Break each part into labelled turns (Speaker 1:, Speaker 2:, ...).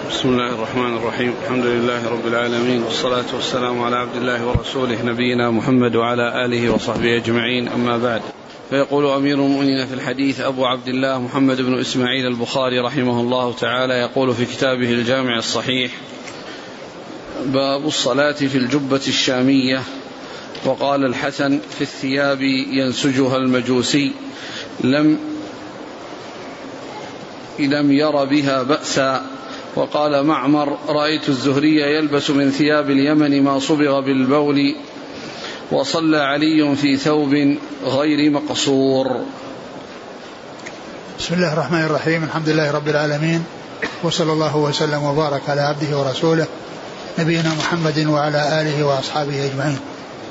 Speaker 1: بسم الله الرحمن الرحيم. الحمد لله رب العالمين، والصلاة والسلام على عبد الله ورسوله نبينا محمد وعلى آله وصحبه أجمعين، أما بعد. فيقول أمير المؤمنين في الحديث أبو عبد الله محمد بن إسماعيل البخاري رحمه الله تعالى، يقول في كتابه الجامع الصحيح: باب الصلاة في الجبة الشامية. وقال الحسن: في الثياب ينسجها المجوسي لم ير بها بأسا. وقال معمر: رأيت الزهري يلبس من ثياب اليمن ما صبغ بالبول، وصلى علي في ثوب غير مقصور.
Speaker 2: بسم الله الرحمن الرحيم. الحمد لله رب العالمين، وصلى الله وسلم وبارك على عبده ورسوله نبينا محمد وعلى آله وأصحابه أجمعين.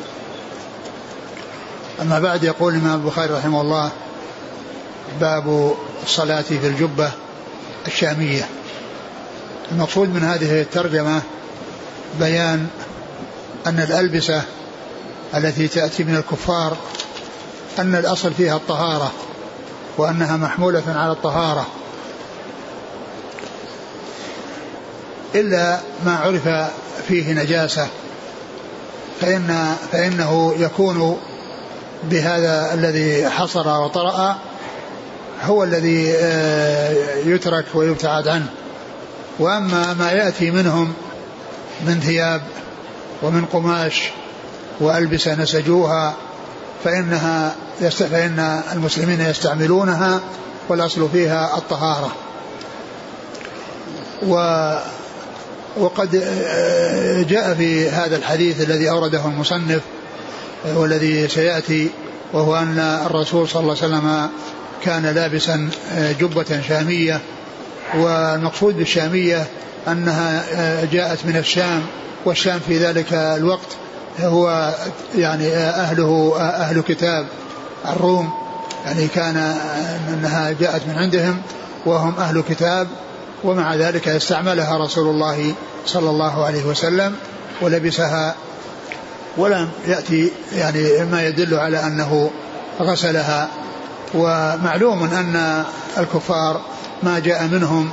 Speaker 2: أما بعد، يقول الإمام البخاري رحمه الله: باب الصلاة في الجبة الشامية. المقصود من هذه الترجمة بيان أن الألبسة التي تأتي من الكفار أن الأصل فيها الطهارة، وأنها محمولة على الطهارة، إلا ما عرف فيه نجاسة فإنه يكون بهذا الذي حصر وطرأ هو الذي يترك ويبتعد عنه. وأما ما يأتي منهم من ثياب ومن قماش وألبسة نسجوها فإن المسلمين يستعملونها، والأصل فيها الطهارة. وقد جاء في هذا الحديث الذي أورده المصنف والذي سيأتي، وهو أن الرسول صلى الله عليه وسلم كان لابسا جبة شامية، والمقصود بالشامية أنها جاءت من الشام، والشام في ذلك الوقت هو يعني أهل كتاب الروم، يعني كان أنها جاءت من عندهم وهم أهل كتاب، ومع ذلك استعملها رسول الله صلى الله عليه وسلم ولبسها، ولم يأتي يعني ما يدل على أنه غسلها. ومعلوم أن الكفار ما جاء منهم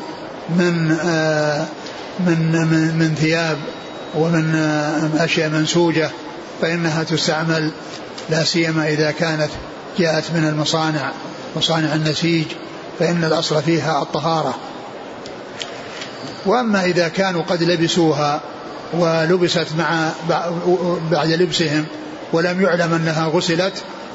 Speaker 2: من ثياب ومن أشياء منسوجة فإنها تستعمل، لا سيما إذا كانت جاءت من المصانع، مصانع النسيج، فإن الأصل فيها الطهارة. وأما إذا كانوا قد لبسوها ولبست بعد لبسهم ولم يعلم أنها غسلت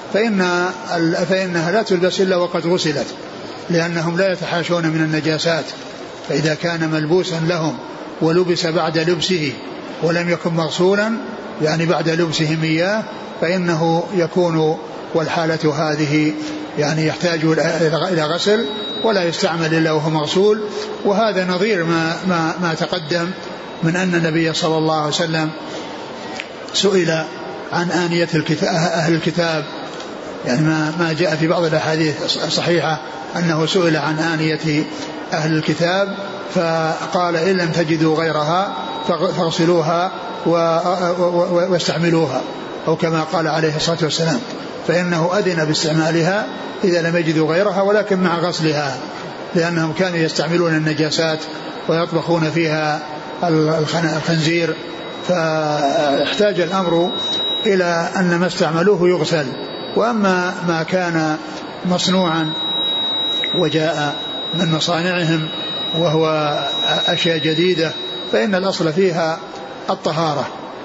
Speaker 2: فإنها لا تلبس إلا وقد غسلت، لأنهم لا يتحاشون من النجاسات. فإذا كان ملبوسا لهم ولبس بعد لبسه ولم يكن مغسولا، يعني بعد لبسهم إياه، فإنه يكون والحالة هذه يعني يحتاج إلى غسل ولا يستعمل إلا وهو مغسول. وهذا نظير ما تقدم من أن النبي صلى الله عليه وسلم سئل عن آنية أهل الكتاب، يعني ما جاء في بعض الأحاديث الصحيحة أنه سئل عن آنية أهل الكتاب فقال: إن لم تجدوا غيرها فاغسلوها واستعملوها، أو كما قال عليه الصلاة والسلام، فإنه أذن باستعمالها إذا لم يجدوا غيرها، ولكن مع غسلها، لأنهم كانوا يستعملون النجاسات ويطبخون فيها الخنزير، فاحتاج الأمر إلى أن ما استعملوه يغسل. وأما ما كان مصنوعا وجاء من مصانعهم وهو أشياء جديدة فإن الأصل فيها الطهارة.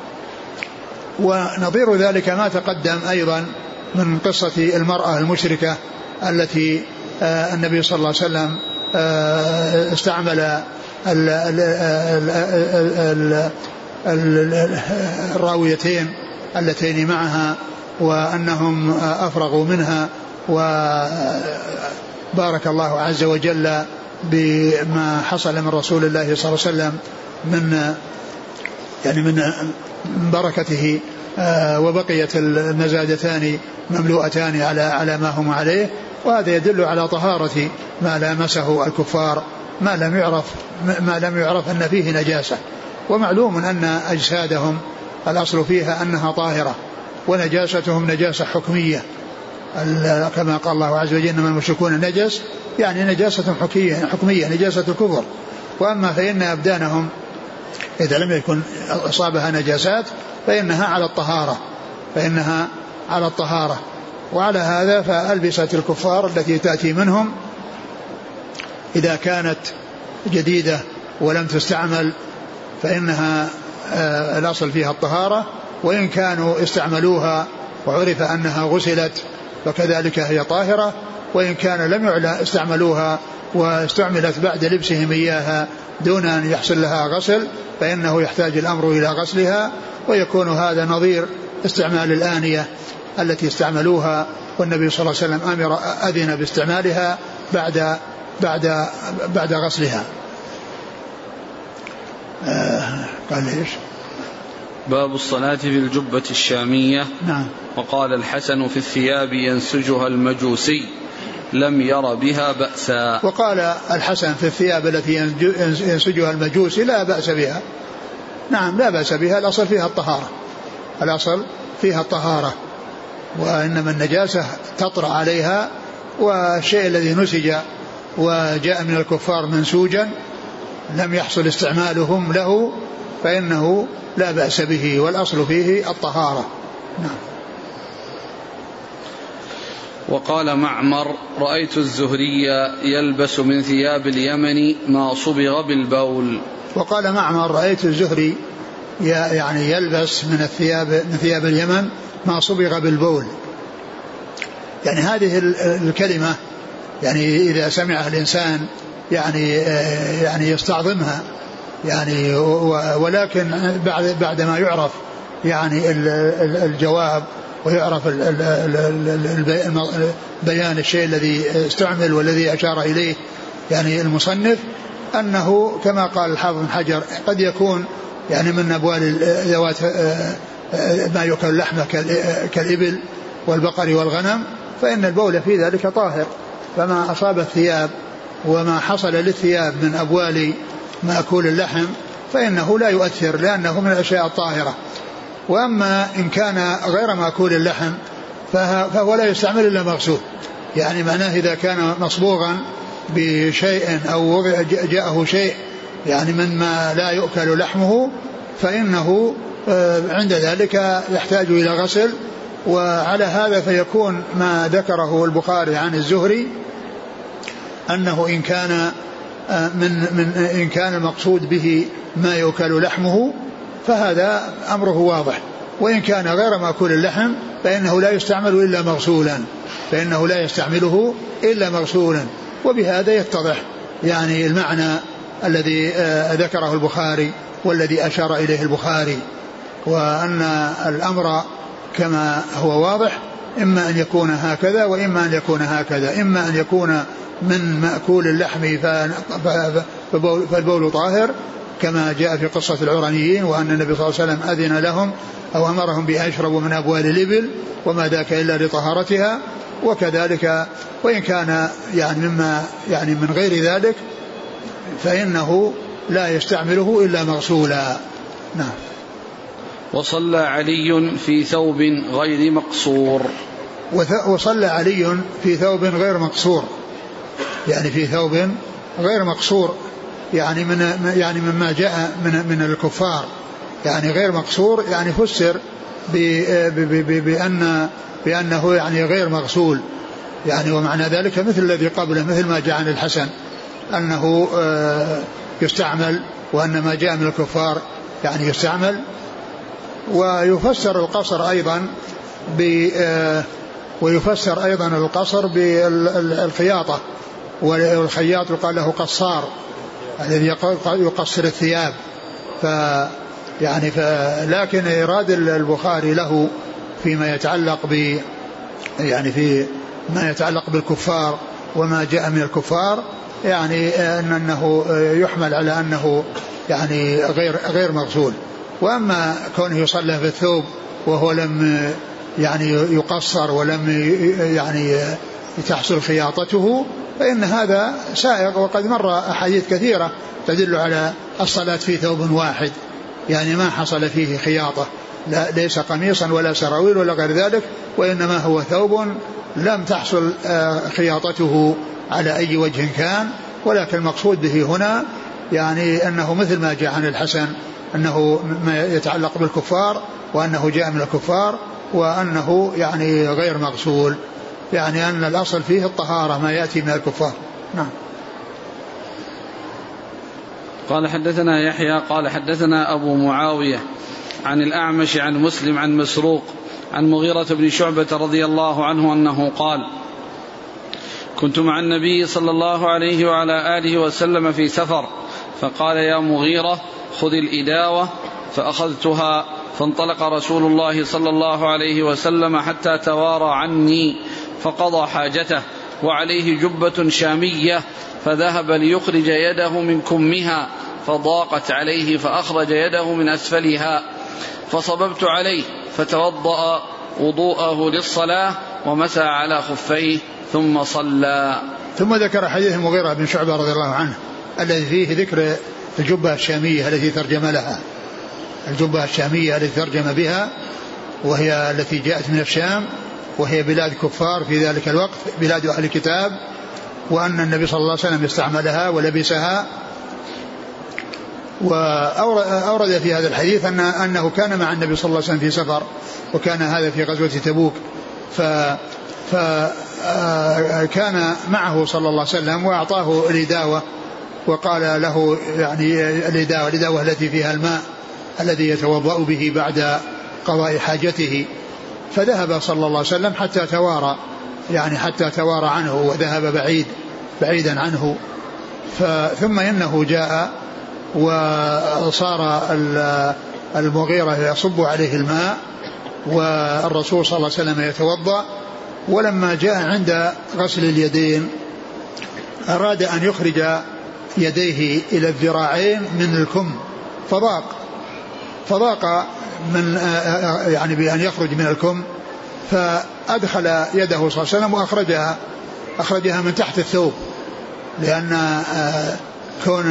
Speaker 2: ونظير ذلك ما تقدم أيضا من قصة المرأة المشركة التي النبي صلى الله عليه وسلم استعمل الراويتين اللتين معها، وأنهم أفرغوا منها، وبارك الله عز وجل بما حصل من رسول الله صلى الله عليه وسلم من بركته، وبقيت المزادتان مملوءتان على ما هم عليه. وهذا يدل على طهارة ما لامسه الكفار، ما لم يعرف أن فيه نجاسة. ومعلوم أن أجسادهم الأصل فيها أنها طاهرة، ونجاستهم نجاسة حكمية، كما قال الله عز وجل: إنما المشركون نجس، يعني نجاسة حكمية، نجاسة الكفر. وأما فإن أبدانهم إذا لم يكن أصابها نجاسات فإنها على الطهارة. وعلى هذا فألبسة الكفار التي تأتي منهم إذا كانت جديدة ولم تستعمل فإنها الأصل فيها الطهارة، وإن كانوا استعملوها وعرف أنها غسلت فكذلك هي طاهرة، وإن كان لم استعملوها واستعملت بعد لبسهم إياها دون أن يحصل لها غسل فإنه يحتاج الأمر إلى غسلها، ويكون هذا نظير استعمال الآنية التي استعملوها والنبي صلى الله عليه وسلم أذن باستعمالها بعد غسلها. قال ليش؟
Speaker 1: باب الصلاة في الجبة الشامية.
Speaker 2: نعم.
Speaker 1: وقال الحسن في الثياب ينسجها المجوسي لم ير بها بأسا.
Speaker 2: وقال الحسن في الثياب التي ينسجها المجوسي لا بأس بها. نعم لا بأس بها، الأصل فيها الطهارة، وإنما النجاسة تطرأ عليها، والشيء الذي نسج وجاء من الكفار منسوجا لم يحصل استعمالهم له فإنه لا بأس به، والأصل فيه الطهارة. نعم.
Speaker 1: وقال معمر رأيت الزهري يلبس من ثياب اليمن ما صبغ بالبول.
Speaker 2: وقال معمر رأيت الزهري يعني يلبس من ثياب اليمن ما صبغ بالبول. يعني هذه الكلمة يعني إذا سمعها الإنسان يعني يستعظمها يعني، ولكن بعد ما يعرف يعني الجواب ويعرف بيان الشيء الذي استعمل والذي أشار إليه يعني المصنف، أنه كما قال الحافظ بن حجر قد يكون يعني من أبوال ذوات ما يؤكل لحمه كالإبل والبقر والغنم، فإن البول في ذلك طاهر، فما أصاب الثياب وما حصل للثياب من أبوال مأكول اللحم فإنه لا يؤثر لأنه من الأشياء الطاهرة. وأما إن كان غير مأكول اللحم فهو لا يستعمل إلا مغسول، يعني معناه إذا كان مصبوغا بشيء أو جاءه شيء يعني مما لا يؤكل لحمه فإنه عند ذلك يحتاج إلى غسل. وعلى هذا فيكون ما ذكره البخاري عن الزهري أنه إن كان المقصود به ما يؤكل لحمه فهذا أمره واضح، وإن كان غير مأكول اللحم فإنه لا يستعمله إلا مغسولا. وبهذا يتضح يعني المعنى الذي ذكره البخاري والذي أشار إليه البخاري، وأن الأمر كما هو واضح إما أن يكون هكذا وإما أن يكون هكذا، إما أن يكون من مأكول اللحم فالبول طاهر كما جاء في قصة العرانيين، وأن النبي صلى الله عليه وسلم أذن لهم أو أمرهم بأن يشربوا من أبوال الإبل وما ذاك إلا لطهارتها، وكذلك وإن كان يعني مما يعني من غير ذلك فإنه لا يستعمله إلا مغسولا. نعم.
Speaker 1: وصلى علي في ثوب غير مقصور.
Speaker 2: وصلى علي في ثوب غير مقصور، يعني في ثوب غير مقصور يعني مما جاء من الكفار، يعني غير مقصور يعني فسر بأنه يعني غير مغسول يعني، ومعنى ذلك مثل الذي قبله مثل ما جاء عن الحسن أنه يستعمل، وأن ما جاء من الكفار يعني يستعمل. ويفسر القصر أيضا بالخياطة، والخياط يقال له قصار الذي يقصر الثياب. لكن إراد البخاري له فيما يتعلق بالكفار وما جاء من الكفار يعني أنه يحمل على أنه يعني غير مغسول. وأما كونه يصلى في الثوب وهو لم يعني يقصر ولم يعني تحصل خياطته فإن هذا سائغ، وقد مر أحاديث كثيرة تدل على الصلاة في ثوب واحد يعني ما حصل فيه خياطة، ليس قميصا ولا سراويل ولا غير ذلك، وإنما هو ثوب لم تحصل خياطته على أي وجه كان، ولكن المقصود به هنا يعني أنه مثل ما جاء عن الحسن أنه ما يتعلق بالكفار وأنه جاء من الكفار وأنه يعني غير مغسول، يعني أن الأصل فيه الطهارة ما يأتي من الكفار. نعم.
Speaker 1: قال حدثنا يحيى قال حدثنا أبو معاوية عن الأعمش عن مسلم عن مسروق عن مغيرة بن شعبة رضي الله عنه أنه قال: كنت مع النبي صلى الله عليه وعلى آله وسلم في سفر، فقال: يا مغيرة خذ الإداوة، فأخذتها، فانطلق رسول الله صلى الله عليه وسلم حتى توارى عني فقضى حاجته وعليه جبة شامية، فذهب ليخرج يده من كمها فضاقت عليه فأخرج يده من أسفلها، فصببت عليه فتوضأ وضوءه للصلاة ومسى على خفيه ثم صلى.
Speaker 2: ثم ذكر حديث المغيرة بن شعبة رضي الله عنه الذي فيه ذكر الجبة الشامية التي ترجم لها، الجبة الشامية التي ترجم بها، وهي التي جاءت من الشام، وهي بلاد كفار في ذلك الوقت، بلاد أهل الكتاب، وأن النبي صلى الله عليه وسلم استعملها ولبسها. وأورد في هذا الحديث أنه كان مع النبي صلى الله عليه وسلم في سفر، وكان هذا في غزوة تبوك، فكان معه صلى الله عليه وسلم وأعطاه الإداوة وقال له يعني الإداوة التي فيها الماء الذي يتوضأ به بعد قضاء حاجته، فذهب صلى الله عليه وسلم حتى توارى، يعني حتى توارى عنه وذهب بعيدا عنه. ثم إنه جاء وصار المغيرة يصب عليه الماء والرسول صلى الله عليه وسلم يتوضأ، ولما جاء عند غسل اليدين أراد أن يخرج يديه إلى الذراعين من الكم، فضاق من يعني بأن يخرج من الكم، فأدخل يده صلى الله عليه وسلم وأخرجها من تحت الثوب، لأن كون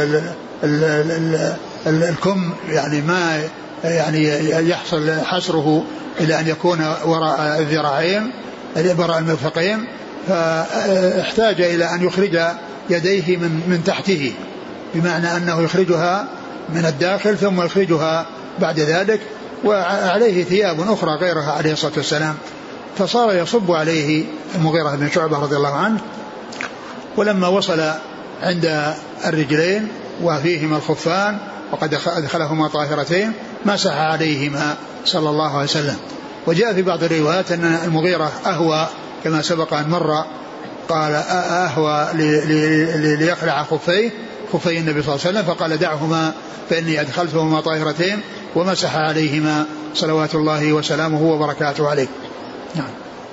Speaker 2: الكم يعني ما يعني يحصل حسره إلى أن يكون وراء الذراعين وراء المرفقين، فاحتاج إلى أن يخرج يديه من تحته، بمعنى أنه يخرجها من الداخل ثم يخرجها بعد ذلك، وعليه ثياب أخرى غيرها عليه الصلاة والسلام، فصار يصب عليه المغيرة بن شعبة رضي الله عنه. ولما وصل عند الرجلين وفيهما الخفان وقد أدخلهما طاهرتين مسح عليهما صلى الله عليه وسلم. وجاء في بعض الروايات أن المغيرة أهوى كما سبق أن مر، قال أهوى ليخلع خفي النبي صلى الله عليه وسلم، فقال دعهما فإني أدخلتهما طاهرتين، ومسح عليهما صلوات الله وسلامه وبركاته عليه. نعم.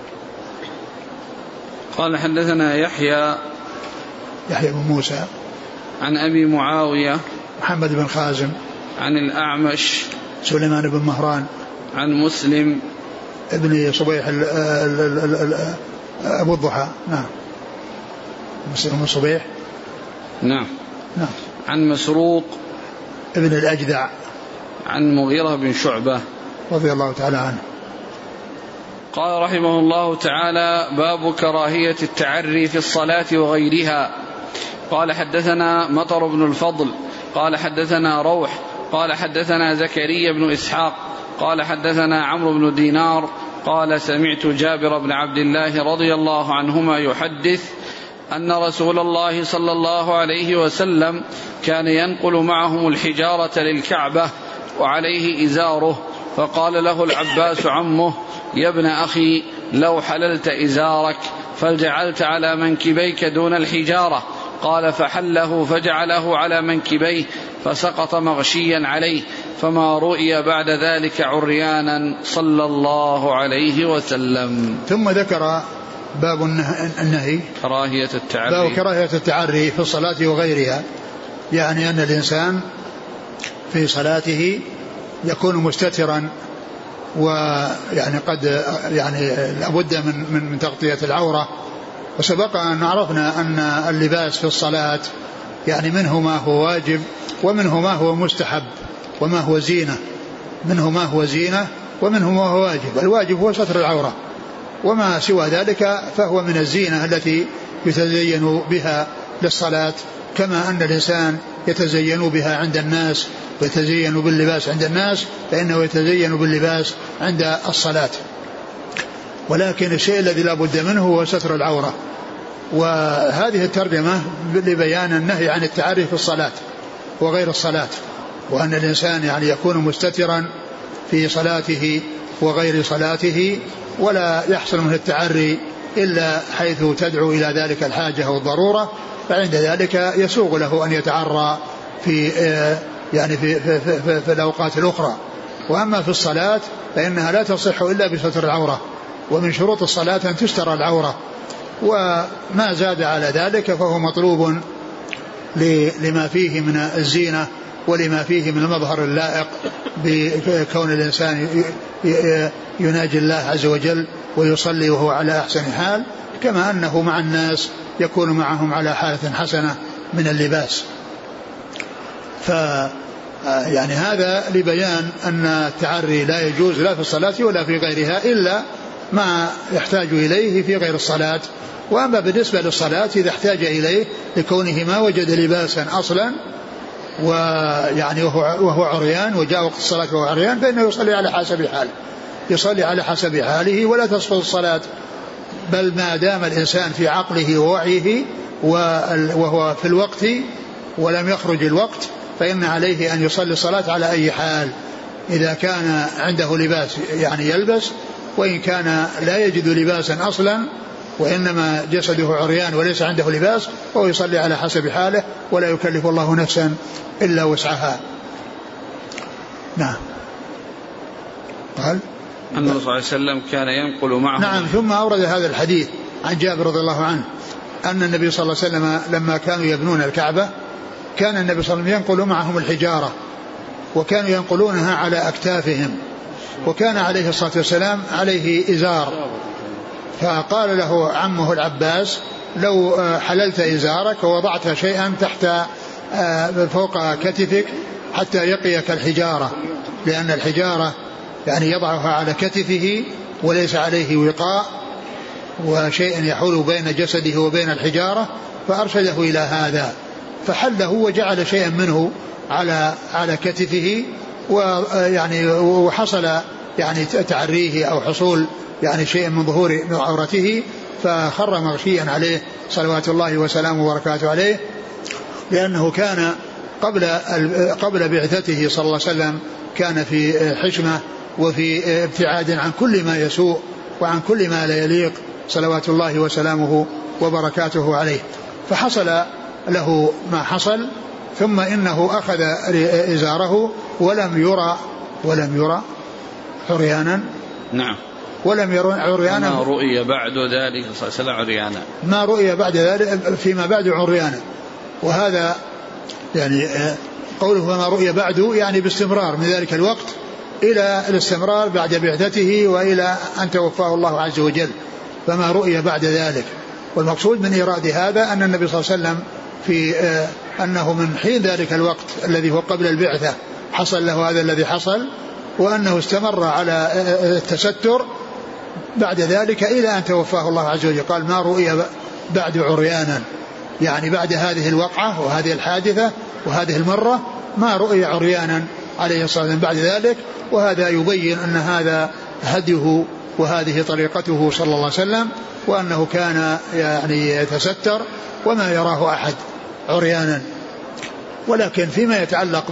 Speaker 1: قال حدثنا يحيى
Speaker 2: بن موسى
Speaker 1: عن أبي معاوية
Speaker 2: محمد بن خازم
Speaker 1: عن الأعمش
Speaker 2: سليمان بن مهران
Speaker 1: عن مسلم
Speaker 2: ابن صبيح أبو الضحى. نعم. مسلم بن صبيح.
Speaker 1: نعم. عن مسروق
Speaker 2: ابن الأجدع
Speaker 1: عن مغيرة بن شعبة
Speaker 2: رضي الله تعالى عنه.
Speaker 1: قال رحمه الله تعالى: باب كراهية التعري في الصلاة وغيرها. قال حدثنا مطر بن الفضل قال حدثنا روح قال حدثنا زكريا بن إسحاق قال حدثنا عمرو بن دينار قال سمعت جابر بن عبد الله رضي الله عنهما يحدث أن رسول الله صلى الله عليه وسلم كان ينقل معهم الحجارة للكعبة وعليه إزاره، فقال له العباس عمه: يا ابن أخي لو حللت إزارك فجعلت على منكبيك دون الحجارة. قال فحله فجعله على منكبيه فسقط مغشيا عليه، فما رؤي بعد ذلك عريانا صلى الله عليه وسلم.
Speaker 2: ثم ذكر باب النهي كراهية التعري في الصلاة وغيرها، يعني أن الإنسان في صلاته يكون مستترا، ويعني قد يعني لابد من تغطية العورة. وسبق أن عرفنا أن اللباس في الصلاة يعني منه ما هو واجب ومنه ما هو مستحب وما هو زينة، منه ما هو زينة ومنه ما هو واجب. الواجب هو ستر العورة، وما سوى ذلك فهو من الزينة التي يتزين بها للصلاة كما أن الإنسان يتزين بها عند الناس ويتزين باللباس عند الناس، فإنه يتزين باللباس عند الصلاة. ولكن الشيء الذي لا بد منه هو ستر العورة. وهذه الترجمة لبيان النهي عن التعري في الصلاة وغير الصلاة، وأن الإنسان يعني يكون مستترا في صلاته وغير صلاته، ولا يحصل منه التعري إلا حيث تدعو إلى ذلك الحاجة والضرورة، فعند ذلك يسوغ له أن يتعرى في يعني في الأوقات الأخرى. وأما في الصلاة فإنها لا تصح إلا بستر العورة، ومن شروط الصلاة أن تستر العورة، وما زاد على ذلك فهو مطلوب لما فيه من الزينة ولما فيه من المظهر اللائق بكون الإنسان يناجي الله عز وجل ويصلي وهو على أحسن حال، كما أنه مع الناس يكون معهم على حالة حسنة من اللباس. يعني هذا لبيان أن التعري لا يجوز لا في الصلاة ولا في غيرها إلا ما يحتاج إليه في غير الصلاة. وأما بالنسبة للصلاة إذا احتاج إليه لكونه ما وجد لباسا أصلا ويعني وهو عريان وجاء وقت الصلاة وهو عريان، فإنه يصلي على حسب حاله، يصلي على حسب حاله ولا تسقط الصلاة. بل ما دام الإنسان في عقله ووعيه وهو في الوقت ولم يخرج الوقت فإن عليه أن يصلي الصلاة على أي حال، إذا كان عنده لباس يعني يلبس، وإن كان لا يجد لباسا أصلا وإنما جسده عريان وليس عنده لباس فهو يصلي على حسب حاله ولا يكلف الله نفسا إلا وسعها. نعم. قال
Speaker 1: أن الرسول صلى الله عليه وسلم كان ينقل معه.
Speaker 2: نعم. ثم أورد هذا الحديث عن جابر رضي الله عنه أن النبي صلى الله عليه وسلم لما كانوا يبنون الكعبة كان النبي صلى الله عليه وسلم ينقل معهم الحجارة، وكانوا ينقلونها على أكتافهم، وكان عليه الصلاة والسلام عليه إزار، فقال له عمه العباس لو حللت إزارك ووضعت شيئا تحت فوق كتفك حتى يقيك الحجارة، لأن الحجارة يعني يضعها على كتفه وليس عليه وقاء وشيء يحول بين جسده وبين الحجارة، فأرشده إلى هذا فحله وجعل شيئا منه على كتفه، ويعني وحصل يعني تعريه أو حصول يعني شيء من ظهور عورته، فخر مغشيا عليه صلوات الله وسلامه وبركاته عليه، لأنه كان قبل بعثته صلى الله عليه وسلم كان في حشمة وفي ابتعاد عن كل ما يسوء وعن كل ما لا يليق صلوات الله وسلامه وبركاته عليه، فحصل له ما حصل. ثم إنه أخذ إزاره ولم يرى عريانا.
Speaker 1: نعم.
Speaker 2: ولم يرى عريانا.
Speaker 1: ما رؤي بعد ذلك صلى الله عليه وسلم عريانا.
Speaker 2: ما رؤي بعد ذلك فيما بعد عريانا. وهذا يعني قوله فما رؤي بعد يعني باستمرار من ذلك الوقت إلى الاستمرار بعد بعثته وإلى أن توفاه الله عز وجل، فما رؤي بعد ذلك. والمقصود من إيراد هذا أن النبي صلى الله عليه وسلم في أنه من حين ذلك الوقت الذي هو قبل البعثة حصل له هذا الذي حصل، وأنه استمر على التستر بعد ذلك إلى أن توفاه الله عز وجل. قال ما رؤي بعد عريانا، يعني بعد هذه الوقعة وهذه الحادثة وهذه المرة ما رؤي عريانا عليه الصلاة والسلام بعد ذلك. وهذا يبين أن هذا هديه وهذه طريقته صلى الله عليه وسلم، وأنه كان يعني يتستر وما يراه أحد عريانا. ولكن فيما يتعلق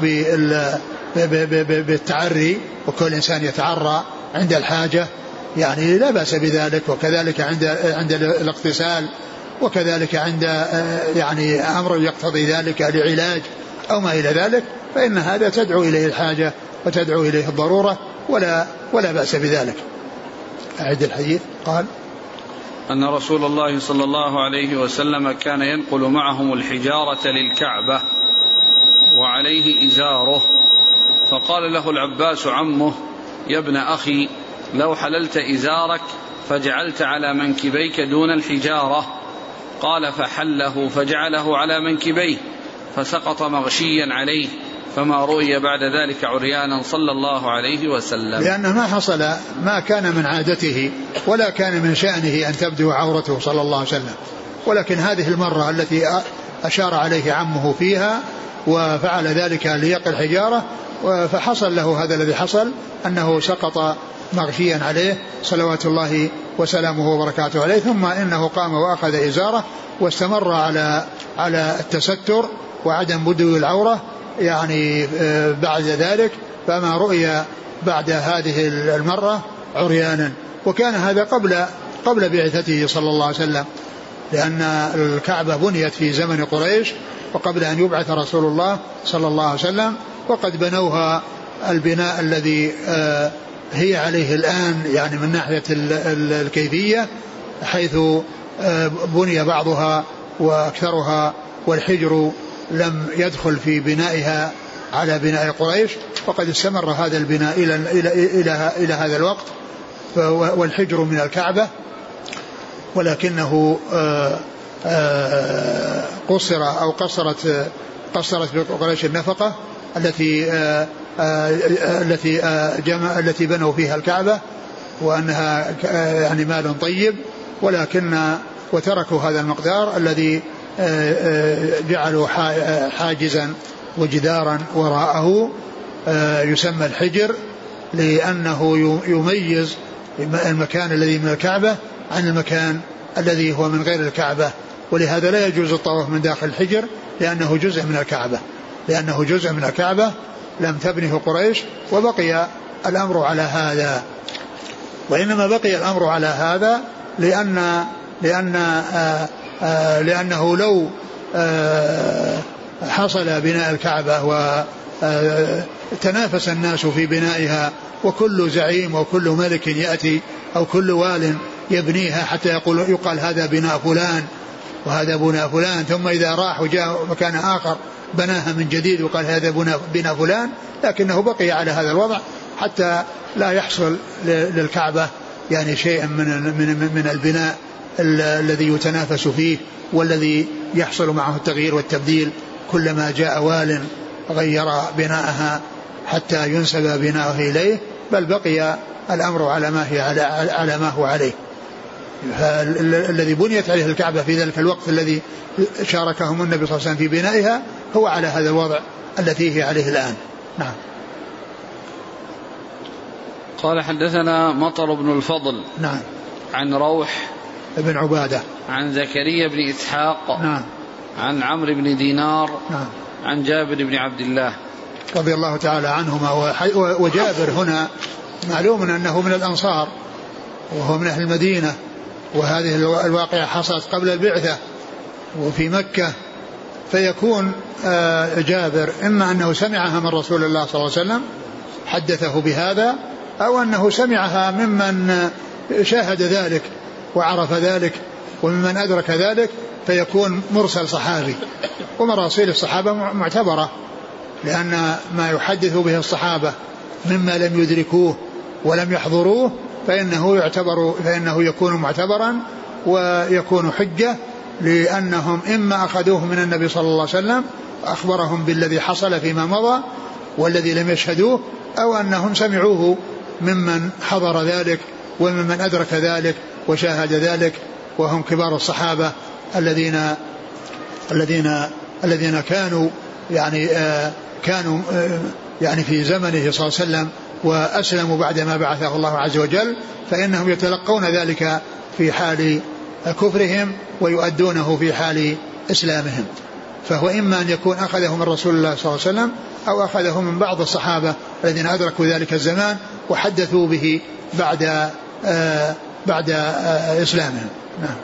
Speaker 2: بالتعري وكل إنسان يتعرى عند الحاجة يعني لا بأس بذلك، وكذلك عند الاغتسال، وكذلك عند يعني أمر يقتضي ذلك لعلاج أو ما إلى ذلك، فإن هذا تدعو إليه الحاجة وتدعو إليه الضرورة ولا بأس بذلك. أعد الحديث. قال
Speaker 1: أن رسول الله صلى الله عليه وسلم كان ينقل معهم الحجارة للكعبة وعليه إزاره، فقال له العباس عمه يا ابن أخي لو حللت إزارك فجعلت على منكبيك دون الحجارة. قال فحله فجعله على منكبيه فسقط مغشيا عليه، فما رؤي بعد ذلك عريانا صلى الله عليه وسلم.
Speaker 2: لأنه ما حصل ما كان من عادته ولا كان من شأنه أن تبدو عورته صلى الله عليه وسلم، ولكن هذه المرة التي أشار عليه عمه فيها وفعل ذلك ليقي الحجارة، فحصل له هذا الذي حصل، أنه سقط مغشيا عليه صلوات الله وسلامه وبركاته عليه. ثم إنه قام وأخذ إزاره واستمر على التستر وعدم بدو العورة يعني بعد ذلك، فما رؤي بعد هذه المرة عريانا. وكان هذا قبل بعثته صلى الله عليه وسلم، لأن الكعبة بنيت في زمن قريش وقبل أن يبعث رسول الله صلى الله عليه وسلم، وقد بنوها البناء الذي هي عليه الآن يعني من ناحية الكيفية، حيث بني بعضها وأكثرها والحجر لم يدخل في بنائها على بناء قريش، وقد استمر هذا البناء إلى هذا الوقت، والحجر من الكعبة، ولكنه قصر أو قصرت بقريش النفقة التي بنوا فيها الكعبة، وأنها يعني مال طيب، وتركوا هذا المقدار الذي جعلوا حاجزا وجدارا وراءه يسمى الحجر، لأنه يميز المكان الذي من الكعبة عن المكان الذي هو من غير الكعبة، ولهذا لا يجوز الطواف من داخل الحجر لأنه جزء من الكعبة لم تبنه قريش، وبقي الأمر على هذا. وإنما بقي الأمر على هذا لأنه لو حصل بناء الكعبة وتنافس الناس في بنائها، وكل زعيم وكل ملك يأتي أو كل وال يبنيها حتى يقال هذا بناء فلان وهذا بناء فلان، ثم إذا راح وجاء مكان آخر بناها من جديد وقال هذا بناء فلان، لكنه بقي على هذا الوضع حتى لا يحصل للكعبة يعني شيء من البناء الذي يتنافس فيه والذي يحصل معه التغيير والتبديل كلما جاء وال غير بناءها حتى ينسب بناءه إليه، بل بقي الأمر على ما هو عليه. الذي بنيت عليه الكعبة في ذلك الوقت الذي شاركهم النبي صلى الله عليه وسلم في بنائها هو على هذا الوضع التي هي عليه الآن. نعم.
Speaker 1: قال حدثنا مطر بن الفضل.
Speaker 2: نعم.
Speaker 1: عن روح
Speaker 2: ابن عبادة.
Speaker 1: عن زكريا بن إسحاق.
Speaker 2: نعم.
Speaker 1: عن عمرو بن دينار.
Speaker 2: نعم.
Speaker 1: عن جابر بن عبد الله
Speaker 2: رضي الله تعالى عنهما. وجابر هنا معلوم أنه من الأنصار وهو من أهل المدينة، وهذه الواقعة حصلت قبل البعثة وفي مكة، فيكون جابر إما أنه سمعها من رسول الله صلى الله عليه وسلم حدثه بهذا، أو أنه سمعها ممن شاهد ذلك وعرف ذلك وممن أدرك ذلك، فيكون مرسل صحابي. ومراسيل الصحابة معتبرة، لأن ما يحدث به الصحابة مما لم يدركوه ولم يحضروه فإنه يكون معتبرا ويكون حجة، لأنهم إما أخذوه من النبي صلى الله عليه وسلم أخبرهم بالذي حصل فيما مضى والذي لم يشهدوه، أو أنهم سمعوه ممن حضر ذلك وممن أدرك ذلك وشاهد ذلك، وهم كبار الصحابة الذين كانوا يعني في زمنه صلى الله عليه وسلم وأسلموا بعدما بعثه الله عز وجل، فإنهم يتلقون ذلك في حال كفرهم ويؤدونه في حال إسلامهم. فهو إما أن يكون أخذه من رسول الله صلى الله عليه وسلم أو أخذه من بعض الصحابة الذين أدركوا ذلك الزمان وحدثوا به بعد إسلامهم. نعم.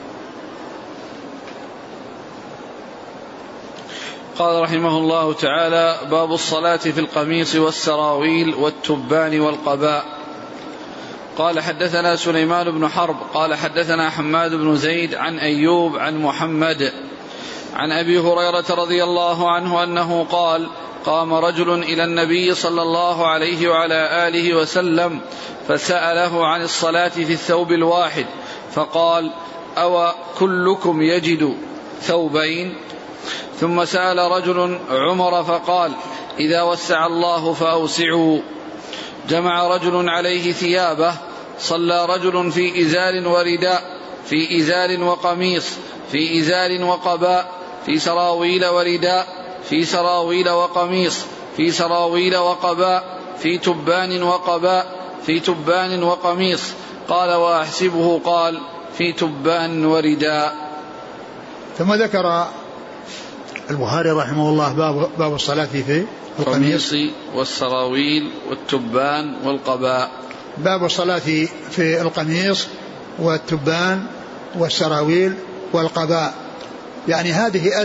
Speaker 1: قال رحمه الله تعالى: باب الصلاة في القميص والسراويل والتبان والقباء. قال حدثنا سليمان بن حرب قال حدثنا حماد بن زيد عن أيوب عن محمد عن أبي هريرة رضي الله عنه أنه قال: قام رجل إلى النبي صلى الله عليه وعلى آله وسلم فسأله عن الصلاة في الثوب الواحد، فقال: أو كلكم يجد ثوبين؟ ثم سأل رجل عمر فقال: إذا وسع الله فأوسعوا. جمع رجل عليه ثيابه، صلى رجل في إزار ورداء، في إزار وقميص، في إزار وقباء، في سراويل ورداء، في سراويل وقميص، في سراويل وقباء، في تبان وقباء، في تبان وقميص. قال وأحسبه قال في تبان ورداء.
Speaker 2: ثم ذكر البخاري رحمه الله باب الصلاة في القميص
Speaker 1: والسراويل والتبان والقباء.
Speaker 2: باب الصلاة في القميص والتبان والسراويل والقباء، يعني هذه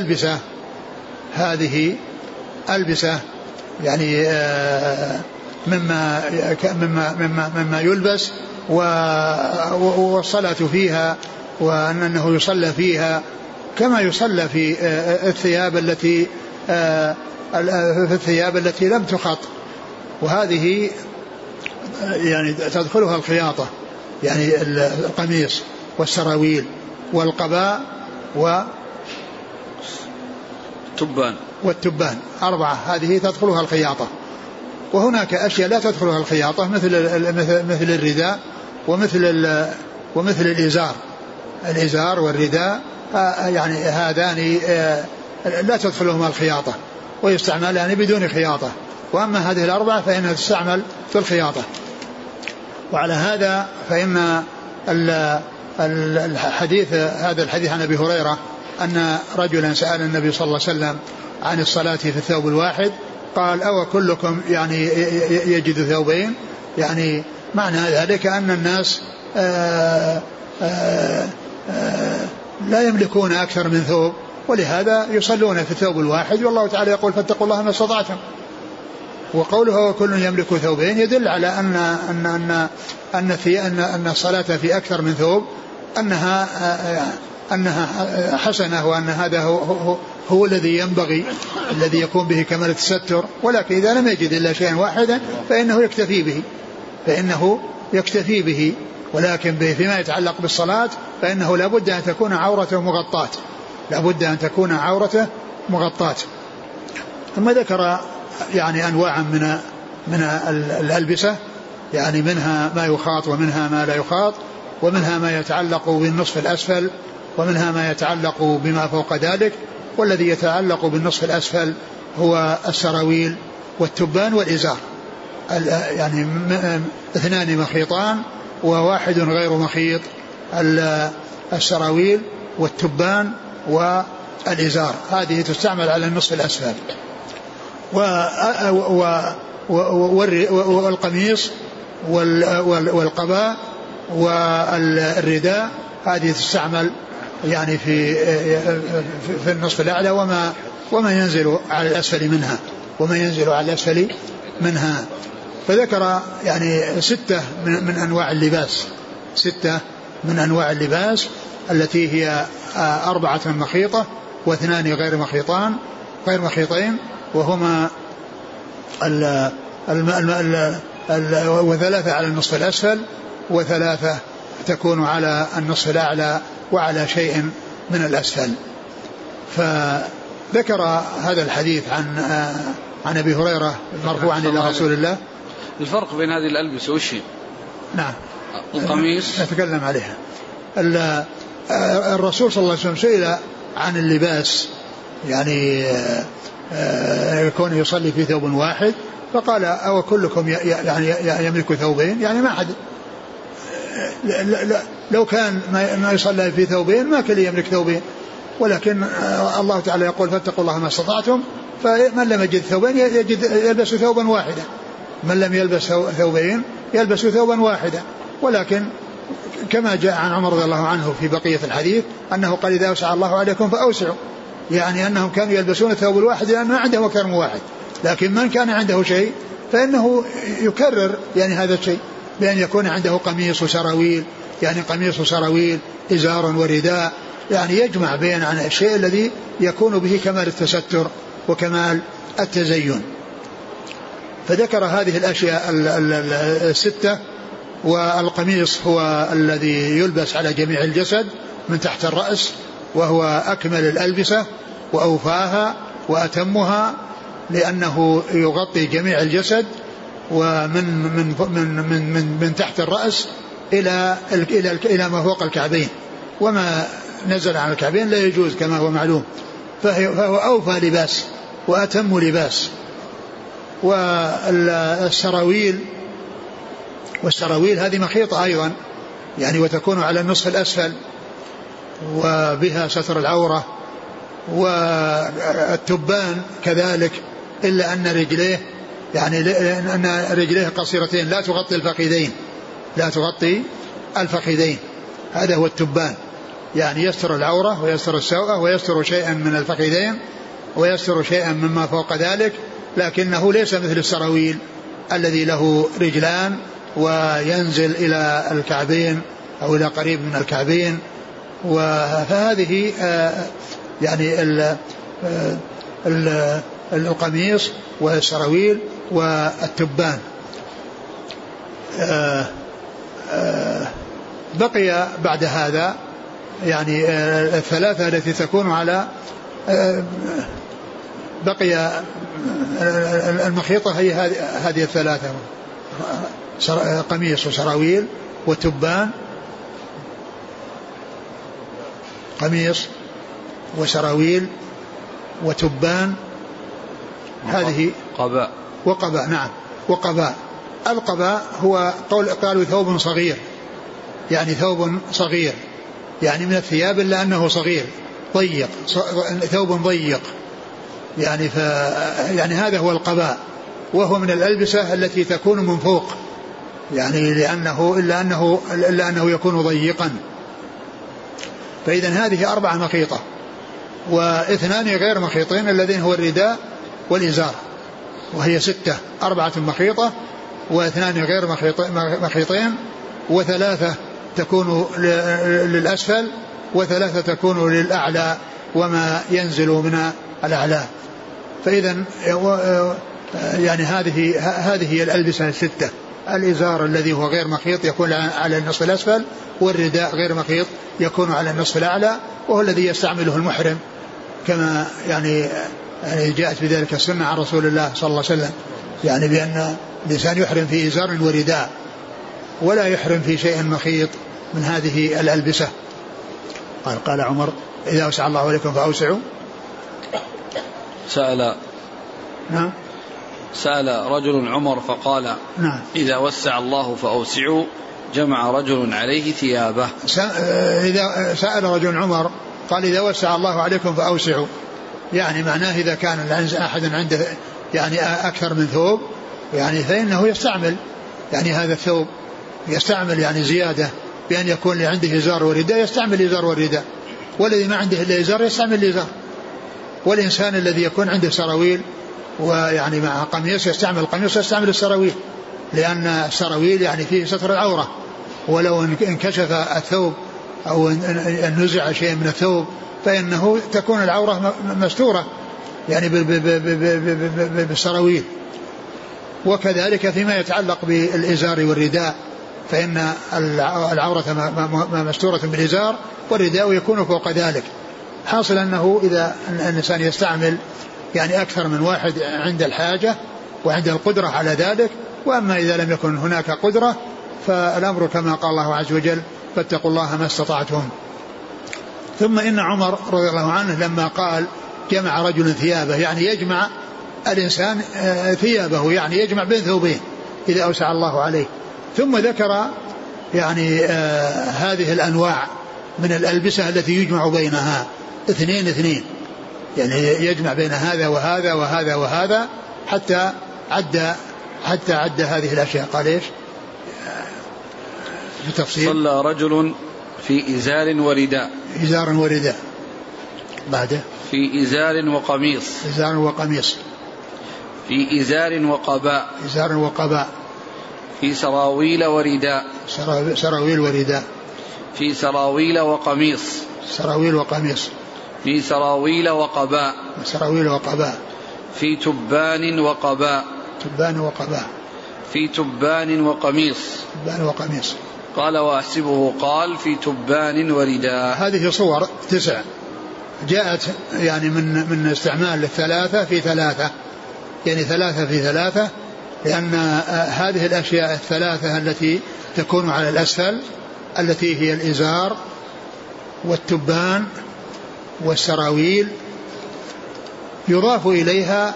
Speaker 2: ألبسة يعني مما يلبس، والصلاة فيها وأنه يصلى فيها كما يصلى في الثياب التي لم تخط، وهذه يعني تدخلها الخياطة، يعني القميص والسراويل والقباء والتبان 4 هذه تدخلها الخياطة. وهناك أشياء لا تدخلها الخياطة مثل الرداء ومثل الإزار والرداء، يعني هذان لا تدخلهما الخياطة ويستعملان بدون خياطة، وأما هذه 4 فإنها تستعمل في الخياطة. وعلى هذا فإن هذا الحديث عن أبي هريرة أن رجلا سأل النبي صلى الله عليه وسلم عن الصلاة في الثوب الواحد، قال أو كلكم يعني يجد ثوبين، يعني معنى ذلك أن الناس لا يملكون أكثر من ثوب، ولهذا يصلون في الثوب الواحد، والله تعالى يقول فاتقوا الله ما استطعتم. وقوله وكل يملك ثوبين يدل على أن الصلاة في أكثر من ثوب أنها حسنة، وأن هذا هو الذي ينبغي، الذي يكون به كمال التستر. ولكن إذا لم يجد إلا شيئا واحدا فإنه يكتفي به، ولكن فيما يتعلق بالصلاة فإنه لابد أن تكون عورته مغطاة. ثم ذكر يعني أنواعا من الألبسة، يعني منها ما يخاط ومنها ما لا يخاط، ومنها ما يتعلق بالنصف الأسفل ومنها ما يتعلق بما فوق ذلك. والذي يتعلق بالنصف الأسفل هو السراويل والتبان والإزار، يعني 2 مخيطان وواحد غير مخيط، السراويل والتبان والإزار هذه تستعمل على النصف الأسفل. والقميص والقباء والرداء هذه تستعمل يعني في النصف الأعلى وما ينزل على الأسفل منها. فذكر يعني 6 من أنواع اللباس التي هي 4 مخيطة و2 غير مخيطين، وهما 3 على النصف الأسفل و3 تكون على النصف الأعلى وعلى شيء من الأسفل. فذكر هذا الحديث عن أبي هريرة مرفوعا إلى رسول الله.
Speaker 1: الفرق بين هذه الألبسة وش هي؟
Speaker 2: نعم
Speaker 1: القميص
Speaker 2: نتكلم عليها. الرسول صلى الله عليه وسلم سئل عن اللباس، يعني يكون يصلي في ثوب واحد، فقال أو كلكم يعني يملك ثوبين، يعني ما حد لو كان ما يصلي في ثوبين ما كان يملك ثوبين، ولكن الله تعالى يقول فاتقوا الله ما استطعتم، فمن لم يجد ثوبين يلبس ثوبا واحدا، من لم يلبس ثوبين يلبس ثوبا واحدا. ولكن كما جاء عن عمر رضي الله عنه في بقية الحديث أنه قال إذا أوسع الله عليكم فأوسعوا، يعني أنهم كانوا يلبسون الثوب الواحد لأن ما عنده أكثر من واحد، لكن من كان عنده شيء فإنه يكرر يعني هذا الشيء بأن يكون عنده قميص وسراويل، يعني قميص وسراويل إزار ورداء، يعني يجمع بين عن الشيء الذي يكون به كمال التستر وكمال التزين. فذكر هذه الأشياء 6. والقميص هو الذي يلبس على جميع الجسد من تحت الرأس، وهو أكمل الألبسة وأوفاها وأتمها، لأنه يغطي جميع الجسد ومن من تحت الرأس إلى ما فوق الكعبين، وما نزل عن الكعبين لا يجوز كما هو معلوم. فهو أوفى لباس وأتم لباس. والسراويل هذه مخيطة أيضا يعني وتكون على النصف الأسفل وبها ستر العورة. والتبان كذلك إلا أن رجليه يعني أن رجليه قصيرتين لا تغطي الفخذين. هذا هو التبان يعني يستر العورة ويستر السوءة ويستر شيئا من الفخذين ويستر شيئا مما فوق ذلك، لكنه ليس مثل السراويل الذي له رجلان وينزل إلى الكعبين أو إلى قريب من الكعبين. فهذه يعني القميص والسراويل والتبان. بقي بعد هذا يعني الثلاثة التي تكون على بقي المخيطة هي هذه الثلاثة: قميص وسراويل وتبان. قميص وسراويل وتبان هذه
Speaker 1: قباء
Speaker 2: وقباء. نعم وقباء. القباء هو قالوا ثوب صغير يعني ثوب صغير يعني من الثياب إلا أنه صغير ضيق ثوب ضيق يعني يعني هذا هو القباء، وهو من الألبسة التي تكون من فوق يعني إلا أنه يكون ضيقا. فإذا هذه 4 مخيطة و2 غير مخيطين الذين هو الرداء والإزار، وهي 6. 4 مخيطة و2 غير مخيطين و3 تكون للأسفل و3 تكون للأعلى وما ينزل من الأعلى. فإذا يعني هذه هي الألبسة 6: الإزار الذي هو غير مخيط يكون على النصف الأسفل، والرداء غير مخيط يكون على النصف الأعلى، وهو الذي يستعمله المحرم كما يعني جاءت بذلك السنة عن رسول الله صلى الله عليه وسلم، يعني بأن الإنسان يحرم في إزار ورداء ولا يحرم في شيء مخيط من هذه الألبسة. قال عمر: إذا أوسع الله عليكم فأوسعوا.
Speaker 1: سأل رجل عمر فقال:
Speaker 2: نعم.
Speaker 1: إذا وسع الله فأوسعوا. جمع رجل عليه ثيابه.
Speaker 2: إذا سأل رجل عمر قال: إذا وسع الله عليكم فأوسعوا، يعني معناه إذا كان أحد عنده يعني أكثر من ثوب يعني فإنه يستعمل يعني هذا الثوب يستعمل يعني زيادة بأن يكون عنده إزار ورداء يستعمل إزار ورداء، والذي ما عنده إلا إزار يستعمل الإزار. والإنسان الذي يكون عنده سراويل ويعني مع قميص يستعمل القميص ويستعمل السراويل، لأن السراويل يعني فيه ستر العورة، ولو انكشف الثوب أو نزع شيء من الثوب فإنه تكون العورة مستورة يعني بالسراويل. وكذلك فيما يتعلق بالإزار والرداء فإن العورة مستورة بالإزار والرداء يكون فوق ذلك. حاصل أنه إذا الإنسان يستعمل يعني أكثر من واحد عند الحاجة وعند القدرة على ذلك، وأما إذا لم يكن هناك قدرة فالأمر كما قال الله عز وجل: فاتقوا الله ما استطعتم. ثم إن عمر رضي الله عنه لما قال جمع رجل ثيابه يعني يجمع الإنسان ثيابه يعني يجمع بين ثوبين إذا أوسع الله عليه. ثم ذكر يعني هذه الأنواع من الألبسة التي يجمع بينها 2 يعني يجمع بين هذا وهذا وهذا وهذا حتى عد هذه الأشياء. قال إيش بتفصيل؟
Speaker 1: صلى رجل في إزار ورداء.
Speaker 2: إزار ورداء. بعده
Speaker 1: في إزار وقميص.
Speaker 2: إزار وقميص.
Speaker 1: في إزار وقباء.
Speaker 2: إزار وقباء.
Speaker 1: في سراويل ورداء.
Speaker 2: سراويل ورداء.
Speaker 1: في سراويل وقميص.
Speaker 2: سراويل وقميص.
Speaker 1: في سراويل وقباء.
Speaker 2: سراويل وقباء.
Speaker 1: في تبان وقباء.
Speaker 2: تبان وقباء.
Speaker 1: في تبان وقميص.
Speaker 2: تبان وقميص.
Speaker 1: قال: وأحسبه قال: في تبان ورداء.
Speaker 2: هذه صور 9 جاءت يعني من استعمال 3 في 3 يعني 3 في 3، لأن هذه الأشياء 3 التي تكون على الأسفل التي هي الإزار والتبان والسراويل يضاف إليها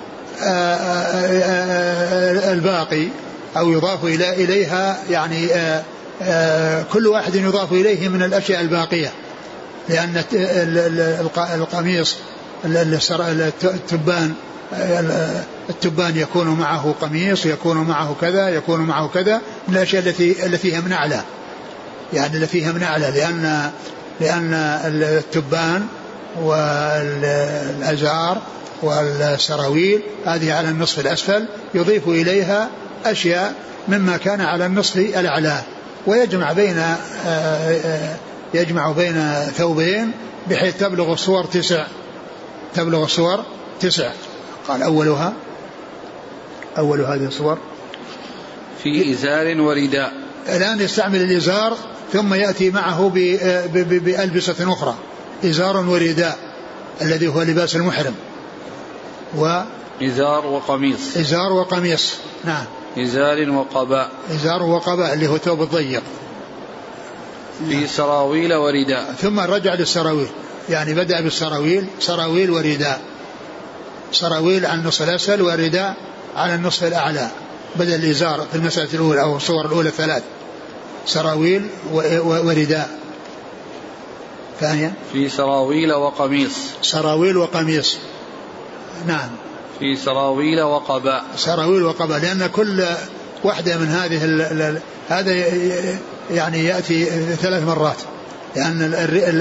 Speaker 2: الباقي، أو يضاف إليها يعني كل واحد يضاف إليه من الأشياء الباقية، لأن القميص التبان يكون معه قميص، يكون معه كذا، يكون معه كذا من الأشياء التي فيها من أعلى، يعني التي فيها من أعلى، لأن التبان والأزار والسراويل هذه على النصف الأسفل، يضيف إليها أشياء مما كان على النصف الأعلى، ويجمع بين ثوبين بحيث تبلغ الصور 9. قال أول هذه الصور
Speaker 1: في إزار ورداء.
Speaker 2: الآن يستعمل الإزار ثم يأتي معه بألبسة أخرى، إزار ورداء الذي هو لباس المحرم،
Speaker 1: إزار وقميص. نعم. إزار
Speaker 2: وقباء اللي هو ثوب الضيق.
Speaker 1: في سراويل ورداء.
Speaker 2: ثم رجع للسراويل، يعني بدأ بالسراويل، سراويل ورداء، سراويل على النصف الأسفل ورداء على النصف الأعلى، بدأ الإزار في المسألة الأولى أو الصور الأولى 3 سراويل ورداء. ثانيا
Speaker 1: في سراويل وقميص.
Speaker 2: نعم.
Speaker 1: في سراويل وقباء،
Speaker 2: لأن كل واحدة من هذا يعني يأتي 3 مرات، لأن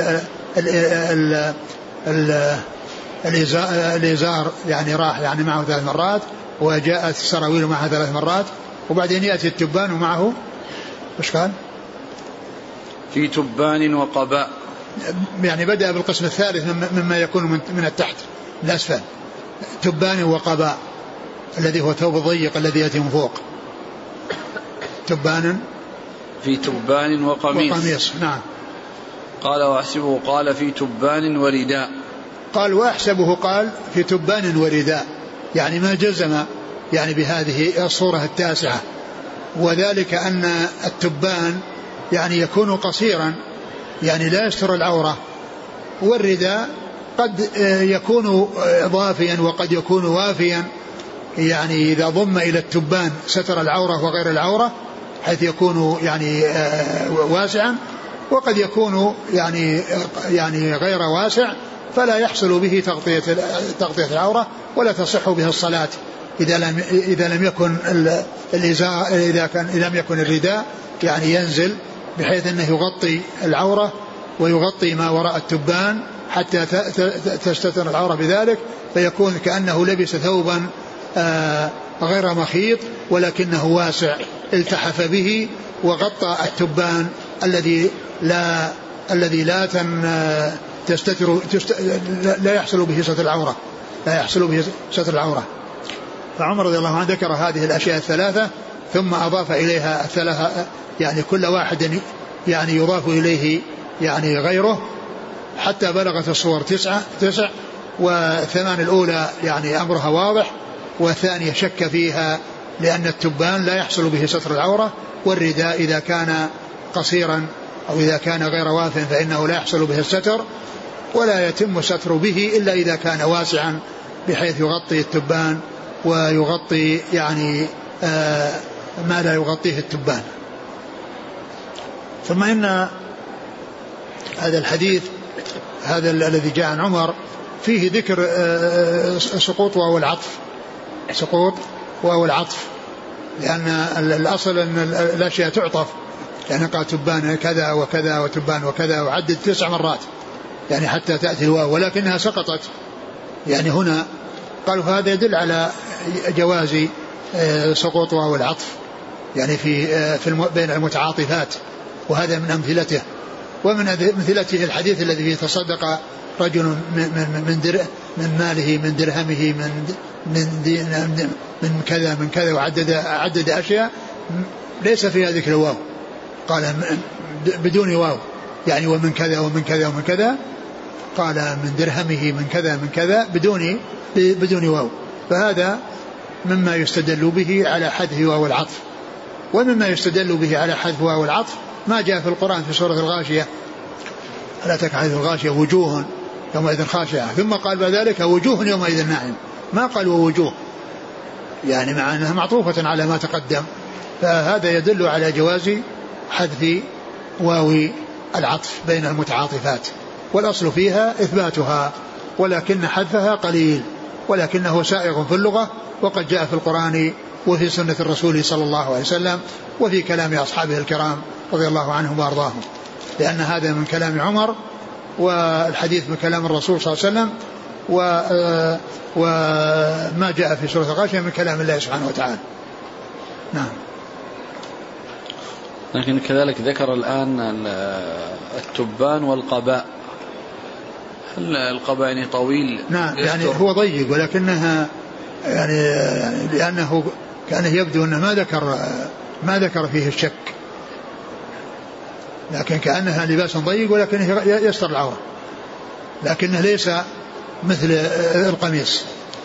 Speaker 2: الإزار يعني راح يعني معه 3 مرات، وجاءت السراويل معها 3 مرات، وبعدين يأتي التبان ومعه وش قال؟
Speaker 1: في تبان وقباء،
Speaker 2: يعني بدأ بالقسم الثالث مما يكون من التحت من الأسفل، تبان وقباء الذي هو ثوب الضيق الذي يأتي من فوق.
Speaker 1: في تبان وقميص.
Speaker 2: نعم.
Speaker 1: قال وأحسبه قال في تبان ورداء.
Speaker 2: قال وأحسبه قال في تبان ورداء، يعني ما جزم يعني بهذه الصورة 9، وذلك أن التبان يعني يكون قصيرا يعني لا يستر العورة، والرداء قد يكون ضافيا وقد يكون وافيا، يعني إذا ضم إلى التبان ستر العورة وغير العورة حيث يكون يعني واسعا، وقد يكون يعني غير واسع فلا يحصل به تغطية العورة ولا تصح به الصلاة إذا لم يكن الإزار، إذا لم يكن الرداء يعني ينزل بحيث أنه يغطي العورة ويغطي ما وراء التبان حتى تستتر العورة بذلك، فيكون كأنه لبس ثوبا غير مخيط ولكنه واسع التحف به وغطى التبان الذي لا لا يحصل به ستر العورة. فعمر رضي الله عنه ذكر هذه الأشياء 3 ثم أضاف إليها 3، يعني كل واحد يعني يضاف إليه يعني غيره حتى بلغت الصور 9. و8 الأولى يعني أمرها واضح، والثانية شك فيها لأن التبان لا يحصل به ستر العورة، والرداء إذا كان قصيرا أو إذا كان غير واف فإنه لا يحصل به الستر، ولا يتم الستر به إلا إذا كان واسعا بحيث يغطي التبان ويغطي يعني ما لا يغطيه التبان. ثم إن هذا الحديث هذا الذي جاء عن عمر فيه ذكر سقوط واو العطف، لأن الأصل أن الأشياء تعطف، يعني قال تبان كذا وكذا وتبان وكذا وعدد 9 مرات يعني حتى تأتي الواو، ولكنها سقطت يعني هنا. قالوا هذا يدل على جواز سقوط واو العطف يعني في بين المتعاطفات، وهذا من أمثلته. ومن أمثلته الحديث الذي فيه تصدق رجل من ماله من درهمه من كذا من كذا وعدد أشياء ليس فيها ذكر الواو، قال بدون واو يعني ومن كذا ومن كذا ومن كذا، قال من درهمه من كذا من كذا بدون واو. فهذا مما يستدل به على حذف واو العطف. ومما يستدل به على حذف واو العطف ما جاء في القرآن في سورة الغاشية، لا تك حذف الغاشية وجوه يومئذ خاشعة. ثم قال بعد ذلك وجوه يومئذ ناعم، ما قال ووجوه، يعني مع أنها معطوفة على ما تقدم، فهذا يدل على جواز حذف واو العطف بين المتعاطفات، والأصل فيها إثباتها، ولكن حذفها قليل، ولكنه سائغ في اللغة، وقد جاء في القرآن وفي سنة الرسول صلى الله عليه وسلم وفي كلام أصحابه الكرام رضي الله عنهم وأرضاهم، لأن هذا من كلام عمر، والحديث من كلام الرسول صلى الله عليه وسلم، وما جاء في سورة الغاشية من كلام الله سبحانه وتعالى. نعم.
Speaker 1: لكن كذلك ذكر الآن التبان والقباء. هل القباء يعني طويل؟
Speaker 2: نعم، يعني هو ضيق، ولكنها يعني لأنه كان يبدو أنه ما ذكر فيه الشك، لكن كأنها لباس ضيق ولكنه يستر العورة، لكنه ليس مثل القميص.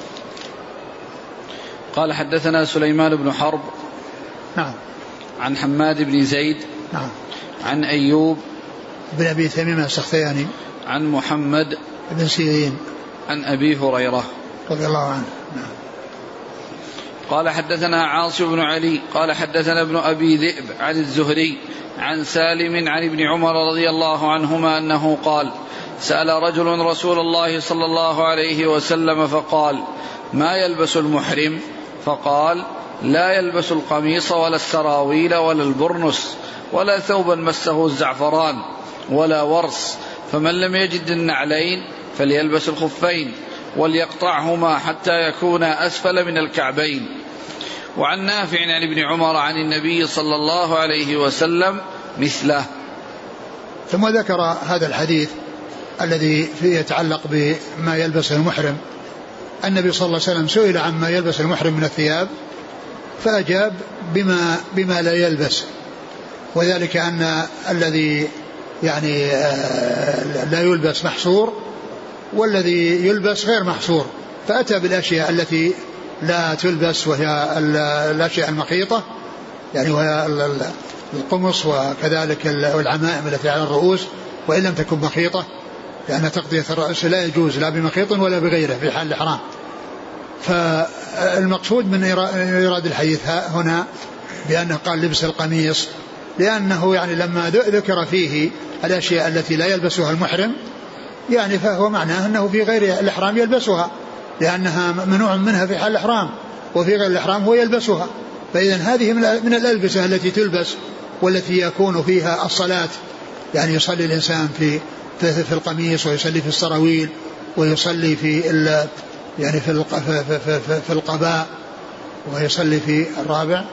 Speaker 1: قال حدثنا سليمان بن حرب.
Speaker 2: نعم.
Speaker 1: عن حماد بن زيد.
Speaker 2: نعم.
Speaker 1: عن أيوب
Speaker 2: بن أبي تميم السختياني.
Speaker 1: عن محمد
Speaker 2: بن سيرين.
Speaker 1: عن أبي هريرة
Speaker 2: رضي الله عنه. نعم.
Speaker 1: قال حدثنا عاصم بن علي قال حدثنا ابن أبي ذئب عن الزهري عن سالم عن ابن عمر رضي الله عنهما أنه قال سأل رجل رسول الله صلى الله عليه وسلم فقال ما يلبس المحرم؟ فقال لا يلبس القميص ولا السراويل ولا البرنس ولا ثوبا مسه الزعفران ولا ورس، فمن لم يجد النعلين فليلبس الخفين وليقطعهما حتى يكونا أسفل من الكعبين. وعن نافع عن ابن عمر عن النبي صلى الله عليه وسلم مثله.
Speaker 2: ثم ذكر هذا الحديث الذي فيه يتعلق بما يلبسه المحرم. النبي صلى الله عليه وسلم سئل عما يلبس المحرم من الثياب فأجاب بما لا يلبس، وذلك أن الذي يعني لا يلبس محصور والذي يلبس غير محصور، فأتى بالأشياء التي لا تلبس وهي الأشياء المخيطة، يعني وهي القمص وكذلك العمائم التي على الرؤوس وإن لم تكن مخيطة، لأن تغطية الرأس لا يجوز لا بمخيط ولا بغيره في حال الإحرام. فالمقصود من إيراد الحديث هنا بأنه قال لبس القميص، لأنه يعني لما ذكر فيه الأشياء التي لا يلبسها المحرم يعني فهو معناه أنه في غير الإحرام يلبسها، لأنها ممنوع منها في حال الإحرام، وفي غير الإحرام هو يلبسها. فإذن هذه من الألبسة التي تلبس والتي يكون فيها الصلاة، يعني يصلي الإنسان في القميص، ويصلي في السراويل، ويصلي في يعني في القباء، ويصلي في الرابع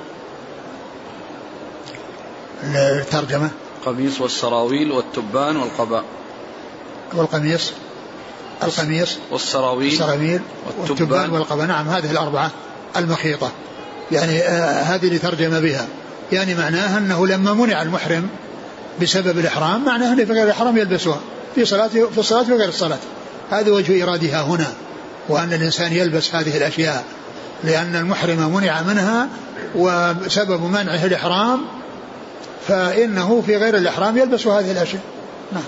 Speaker 2: الترجمة
Speaker 1: القميص والسراويل والتبان والقباء
Speaker 2: والقميص والسراويل والتبان والقباء. نعم، هذه الأربعة المخيطة، يعني هذه اللي ترجم بها، يعني معناها أنه لما منع المحرم بسبب الإحرام معناه أنه في غير الإحرام يلبسها في الصلاة وغير الصلاة. هذا وجه إرادها هنا، وأن الإنسان يلبس هذه الأشياء لأن المحرم منع منها، وسبب منعه الإحرام، فإنه في غير الإحرام يلبس هذه الأشياء. نعم.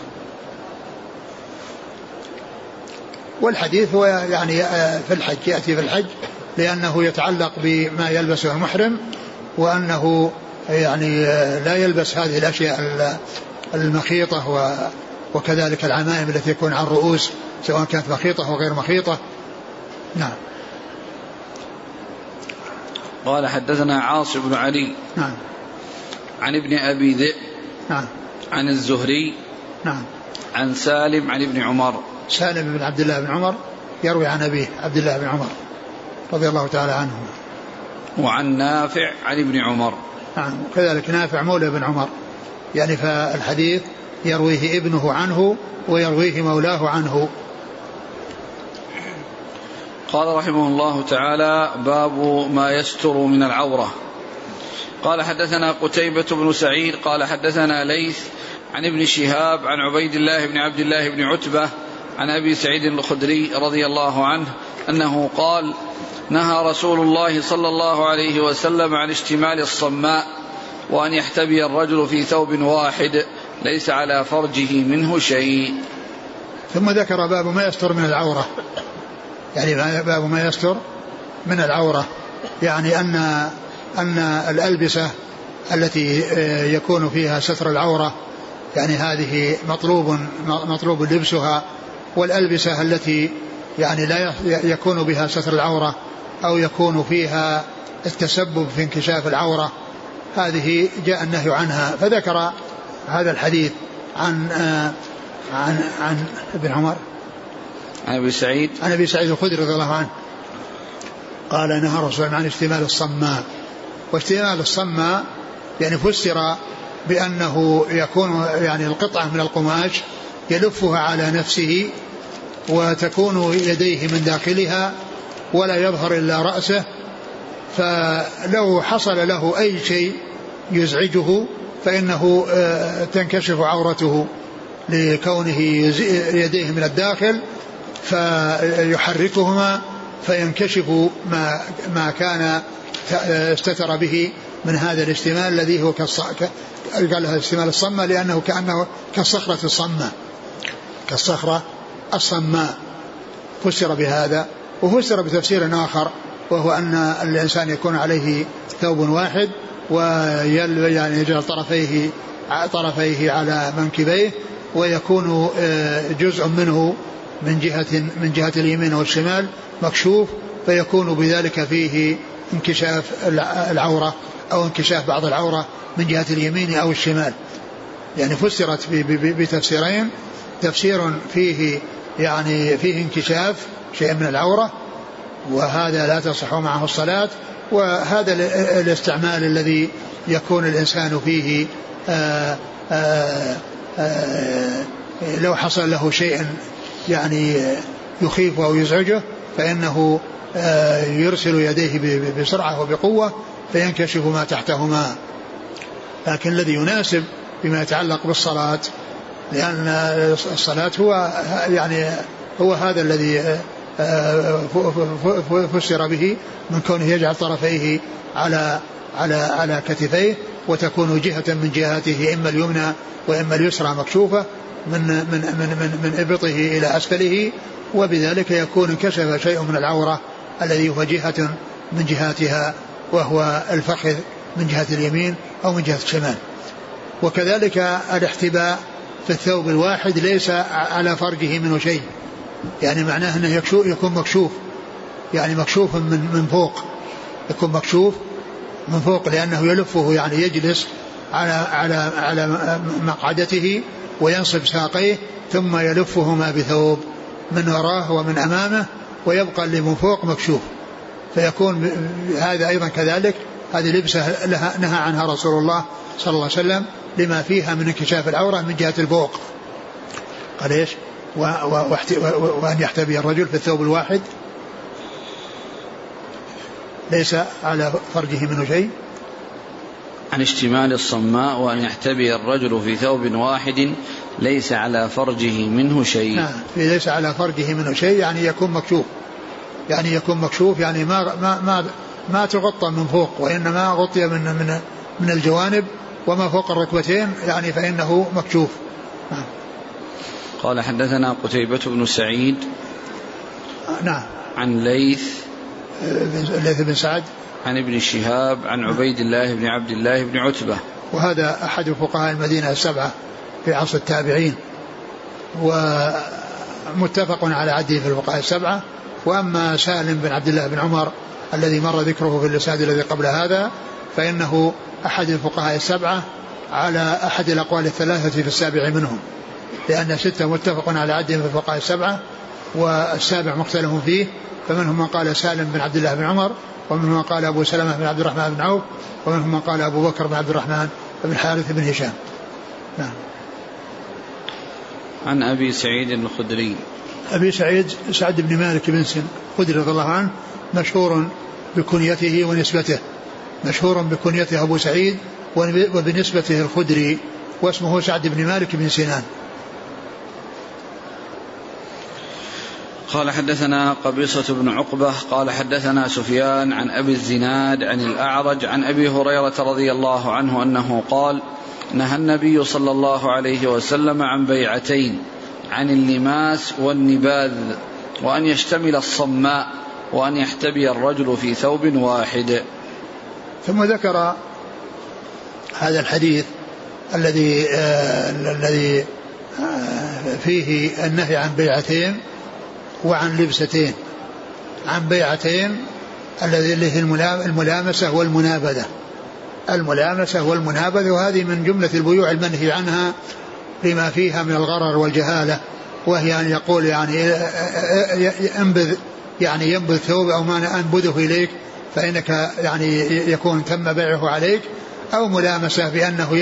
Speaker 2: والحديث هو يعني في الحج، يأتي في الحج لأنه يتعلق بما يلبسه المحرم، وأنه يعني لا يلبس هذه الأشياء المخيطة وكذلك العمائم التي تكون على الرؤوس سواء كانت مخيطة وغير مخيطة. نعم.
Speaker 1: قال حدثنا عاصم بن علي.
Speaker 2: نعم.
Speaker 1: عن ابن أبي ذئب.
Speaker 2: نعم.
Speaker 1: عن الزهري.
Speaker 2: نعم.
Speaker 1: عن سالم عن ابن عمر.
Speaker 2: سالم بن عبد الله بن عمر يروي عن أبيه عبد الله بن عمر رضي الله تعالى عنه.
Speaker 1: وعن نافع عن ابن عمر.
Speaker 2: نعم، كذلك نافع مولى بن عمر، يعني فالحديث يرويه ابنه عنه ويرويه مولاه عنه.
Speaker 1: قال رحمه الله تعالى: باب ما يستر من العورة. قال حدثنا قتيبة بن سعيد قال حدثنا ليث عن ابن شهاب عن عبيد الله بن عبد الله بن عتبة عن أبي سعيد الخدري رضي الله عنه أنه قال: نهى رسول الله صلى الله عليه وسلم عن اشتمال الصماء، وأن يحتبي الرجل في ثوب واحد ليس على فرجه منه شيء.
Speaker 2: ثم ذكر باب ما يستر من العورة، يعني باب ما يستر من العورة، يعني أن الألبسة التي يكون فيها ستر العورة يعني هذه مطلوب لبسها، والألبسة التي يعني لا يكون بها ستر العورة أو يكون فيها التسبب في انكشاف العورة هذه جاء النهي عنها. فذكر هذا الحديث عن ابن عمر
Speaker 1: عن أبي سعيد
Speaker 2: الخدري رضي الله عنه قال نهى رسول الله عن اشتمال الصماء. واشتمال الصماء يعني فسر بأنه يكون يعني القطعة من القماش يلفها على نفسه وتكون يديه من داخلها ولا يظهر إلا رأسه، فلو حصل له أي شيء يزعجه فإنه تنكشف عورته لكونه يديه من الداخل فيحركهما فينكشف ما كان استتر به من هذا الاشتمال الذي هو قال هذا اشتمال الصمة لأنه كأنه كالصخرة الصماء. فسر بهذا. وفسر بتفسير آخر وهو أن الإنسان يكون عليه ثوب واحد ويعني يجعل طرفيه على منكبيه ويكون جزء منه من جهة اليمين والشمال مكشوف، فيكون بذلك فيه انكشاف العورة أو انكشاف بعض العورة من جهة اليمين أو الشمال. يعني فسرت بتفسيرين، تفسير فيه يعني فيه انكشاف شيء من العورة وهذا لا تصح معه الصلاة، وهذا الاستعمال الذي يكون الإنسان فيه لو حصل له شيء يعني يخيف أو يزعجه فإنه يرسل يديه بسرعة وبقوة فينكشف ما تحتهما. لكن الذي يناسب بما يتعلق بالصلاة، لأن الصلاة هو هذا الذي فسر به من كونه يجعل طرفيه على كتفيه وتكون جهة من جهاته إما اليمنى وإما اليسرى مكشوفة من إبطه إلى أسفله، وبذلك يكون انكشف شيء من العورة الذي هو جهة من جهاتها وهو الفخذ من جهة اليمين أو من جهة الشمال. وكذلك الاحتباء في الثوب الواحد ليس على فرجه منه شيء، يعني معناه أنه يكون مكشوف، يعني مكشوف من فوق، يكون مكشوف من فوق لأنه يلفه، يعني يجلس على مقعدته وينصب ساقيه ثم يلفهما بثوب من وراه ومن أمامه ويبقى اللي من فوق مكشوف، فيكون هذا أيضا كذلك. هذه لبسة نهى عنها رسول الله صلى الله عليه وسلم لما فيها من انكشاف العورة من جهة الفوق. قال إيش؟ وأن يحتبي الرجل في الثوب الواحد ليس على فرجه منه شيء.
Speaker 1: عن اشتمال الصماء وأن يحتبي الرجل في ثوب واحد ليس على فرجه منه شيء.
Speaker 2: نعم، ليس على فرجه منه شيء يعني يكون مكشوف، يعني يكون مكشوف، يعني ما تغطى من فوق وإنما غطي من الجوانب وما فوق الركبتين، يعني فإنه مكشوف. نعم.
Speaker 1: قال حدثنا قتيبة بن سعيد.
Speaker 2: نعم.
Speaker 1: عن ليث
Speaker 2: بن سعد
Speaker 1: عن ابن شهاب عن عبيد الله بن عبد الله بن عتبة،
Speaker 2: وهذا أحد فقهاء المدينة السبعة في عصر التابعين، ومتفق على عده في الفقهاء السبعة. وأما سالم بن عبد الله بن عمر الذي مر ذكره في الإسناد الذي قبل هذا فإنه أحد الفقهاء السبعة على أحد الأقوال الثلاثة في السابع منهم، لأن ستة متفق على عدهم في الفقهاء السبعة والسابع مختلف فيه، فمنهم من قال سالم بن عبد الله بن عمر، ومنهم من قال أبو سلمة بن عبد الرحمن بن عوف، ومنهم من قال أبو بكر بن عبد الرحمن بن حارث بن هشام. نعم.
Speaker 1: عن أبي سعيد الخدري.
Speaker 2: أبي سعيد سعد بن مالك بن سن خدري رضي الله عنه، مشهور بكنيته ونسبته، مشهور بكنيته أبو سعيد وبنسبته الخدري، واسمه سعد بن مالك بن سنان.
Speaker 1: قال حدثنا قبيصة بن عقبة قال حدثنا سفيان عن أبي الزناد عن الأعرج عن أبي هريرة رضي الله عنه أنه قال: نهى النبي صلى الله عليه وسلم عن بيعتين، عن اللماس والنباذ، وأن يشتمل الصماء، وأن يحتبي الرجل في ثوب واحد.
Speaker 2: ثم ذكر هذا الحديث الذي فيه النهي عن بيعتين وعن لبستين. عن بيعتين الذي هي الملامسة والمنابذة، وهذه من جملة البيوع المنهي عنها لما فيها من الغرر والجهالة، وهي أن يقول يعني ينبذ ثوب أو ما أنبذه إليك فإنك يعني يكون تم بيعه عليك، أو ملامسة بأنه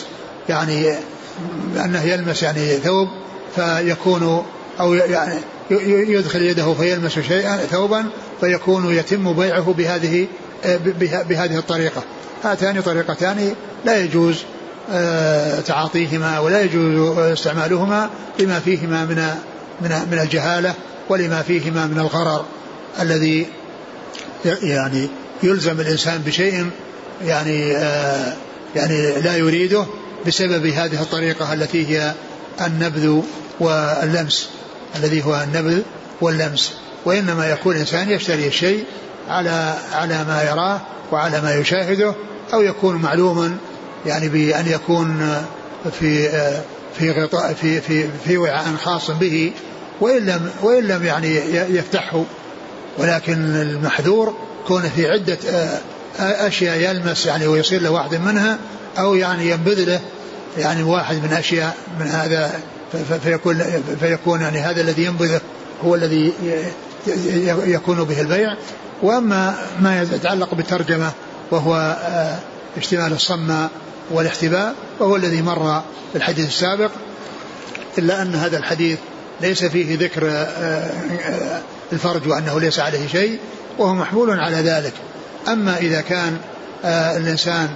Speaker 2: يلمس يعني ثوب فيكون، أو يعني يدخل يده فيلمس شيئا ثوبا فيكون يتم بيعه بهذه الطريقة. هاتان طريقتان لا يجوز تعاطيهما ولا يجوز استعمالهما لما فيهما من الجهالة ولما فيهما من الغرر الذي يعني يلزم الإنسان بشيء يعني لا يريده بسبب هذه الطريقة التي هي النبذ واللمس، الذي هو النبذ واللمس. وإنما يكون الإنسان يشتري الشيء على ما يراه وعلى ما يشاهده، أو يكون معلوما يعني بأن يكون في غطاء في وعاء خاص به، وإن لم يعني يفتحه. ولكن المحذور كون في عدة أشياء يلمس يعني ويصير له واحد منها، أو يعني ينبذ له يعني واحد من أشياء من هذا، فيكون يعني هذا الذي ينبذه هو الذي يكون به البيع. وأما ما يتعلق بالترجمة وهو اشتمال الصماء والاحتباء وهو الذي مر في الحديث السابق، إلا أن هذا الحديث ليس فيه ذكر الفرج وأنه ليس عليه شيء، وهو محمول على ذلك. أما إذا كان الإنسان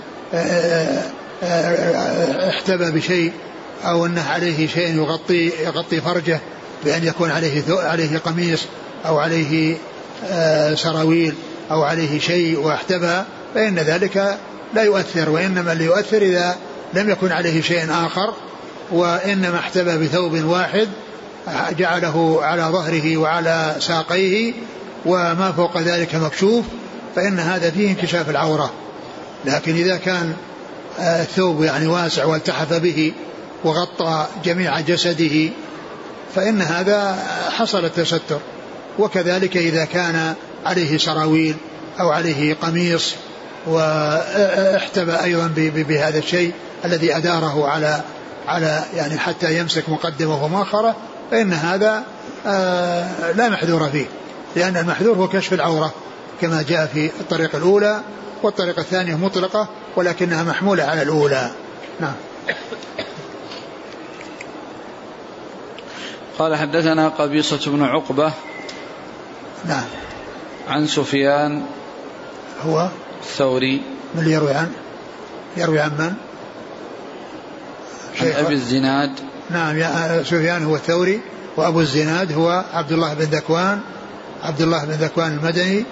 Speaker 2: احتبى بشيء أو أنه عليه شيء يغطي فرجه بأن يكون عليه قميص أو عليه سراويل أو عليه شيء واحتبى، فإن ذلك لا يؤثر. وإنما اللي يؤثر إذا لم يكن عليه شيء آخر، وإنما احتبى بثوب واحد جعله على ظهره وعلى ساقيه وما فوق ذلك مكشوف، فإن هذا فيه انكشاف العورة. لكن إذا كان الثوب يعني واسع والتحف به وغطى جميع جسده فإن هذا حصل التستر. وكذلك إذا كان عليه سراويل أو عليه قميص واحتبى أيضا بهذا الشيء الذي أداره على يعني حتى يمسك مقدمه ومؤخره، فإن هذا لا محذور فيه، لأن المحذور هو كشف العورة كما جاء في الطريقة الأولى، والطريقة الثانية مطلقة ولكنها محمولة على الأولى. نعم.
Speaker 1: قال حدثنا قبيصة بن عقبة.
Speaker 2: نعم.
Speaker 1: عن سفيان
Speaker 2: هو
Speaker 1: الثوري.
Speaker 2: من اللي يروي عن من؟
Speaker 1: عن أبي الزناد.
Speaker 2: نعم. سفيان هو الثوري، وأبو الزناد هو عبد الله بن ذكوان المدني،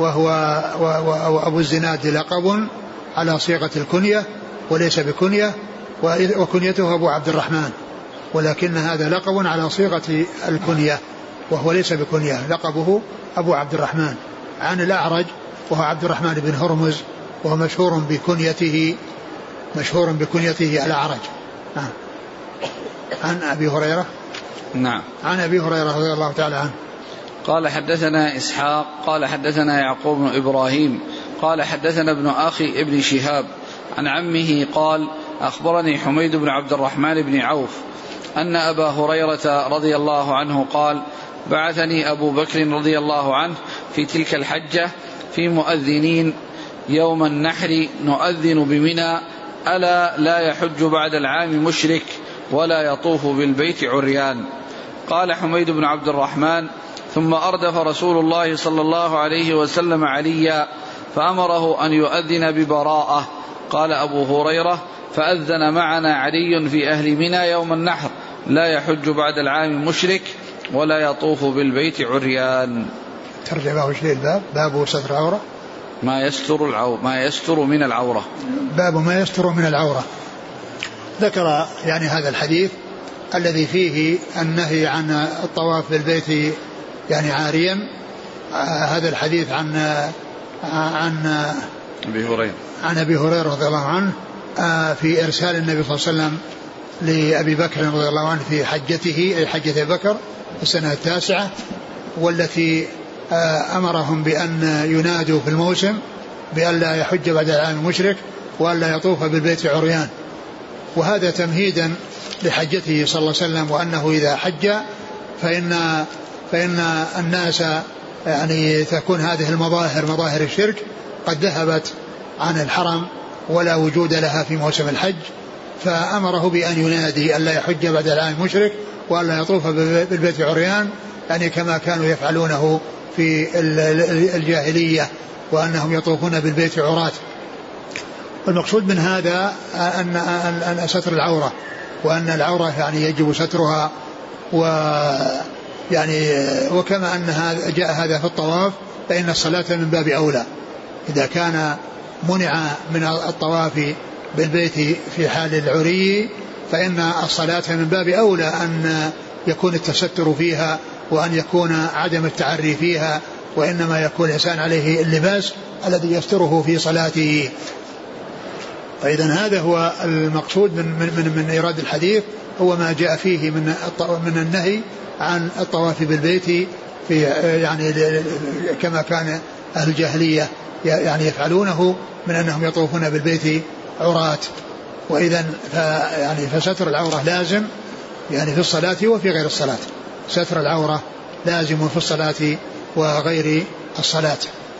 Speaker 2: وأبو الزناد لقب على صيغة الكنية وليس بكنية، وكنيته أبو عبد الرحمن، ولكن هذا لقب على صيغة الكنية وهو ليس بكنية، لقبه أبو عبد الرحمن. عن الأعرج وهو عبد الرحمن بن هرمز، وهو مشهور بكنيته الأعرج. نعم. عن أبي هريرة.
Speaker 1: نعم.
Speaker 2: عن أبي هريرة رضي الله تعالى عنه
Speaker 1: قال حدثنا إسحاق قال حدثنا يعقوب بن إبراهيم قال حدثنا ابن أخي ابن شهاب عن عمه قال أخبرني حميد بن عبد الرحمن بن عوف أن أبا هريرة رضي الله عنه قال بعثني أبو بكر رضي الله عنه في تلك الحجة في مؤذنين يوم النحر نؤذن بمنى ألا لا يحج بعد العام مشرك ولا يطوف بالبيت عريان. قال حميد بن عبد الرحمن ثم أردف رسول الله صلى الله عليه وسلم عليا فأمره أن يؤذن ببراءة. قال أبو هريرة فأذن معنا علي في أهل منى يوم النحر لا يحج بعد العام مشرك ولا يطوف بالبيت عريان.
Speaker 2: ترجمه شيء الباب باب ستر العورة
Speaker 1: ما يستر من العورة.
Speaker 2: باب ما يستر من العورة. ذكر يعني هذا الحديث الذي فيه النهي عن الطواف بالبيت يعني عاريا. هذا الحديث عن أبي هريرة رضي الله عنه في إرسال النبي صلى الله عليه وسلم لأبي بكر رضي الله عنه في حجته أي حجة أبي بكر في السنة 9 والتي أمرهم بأن ينادوا في الموسم بأن لا يحج بعد العام المشرك وأن لا يطوف بالبيت عريان. وهذا تمهيدا لحجته صلى الله عليه وسلم وأنه إذا حج فإن الناس يعني تكون هذه المظاهر مظاهر الشرك قد ذهبت عن الحرم ولا وجود لها في موسم الحج. فأمره بأن ينادي أن لا يحج بعد العام المشرك وأن لا يطوف بالبيت عريان يعني كما كانوا يفعلونه في الجاهلية وأنهم يطوفون بالبيت عراة. والمقصود من هذا أن ستر العورة وأن العورة يعني يجب سترها وكما أن جاء هذا في الطواف فإن الصلاة من باب أولى. إذا كان منع من الطواف بالبيت في حال العري فإن الصلاة من باب أولى أن يكون التستر فيها وأن يكون عدم التعري فيها وإنما يكون الإنسان عليه اللباس الذي يستره في صلاته. فإذا هذا هو المقصود من إيراد الحديث هو ما جاء فيه من النهي عن الطواف بالبيت في يعني كما كان أهل الجاهلية يعني يفعلونه من أنهم يطوفون بالبيت عراة. وإذا يعني فستر العورة لازم يعني في الصلاة وفي غير الصلاة. ستر العورة لازم في الصلاة وغير الصلاة.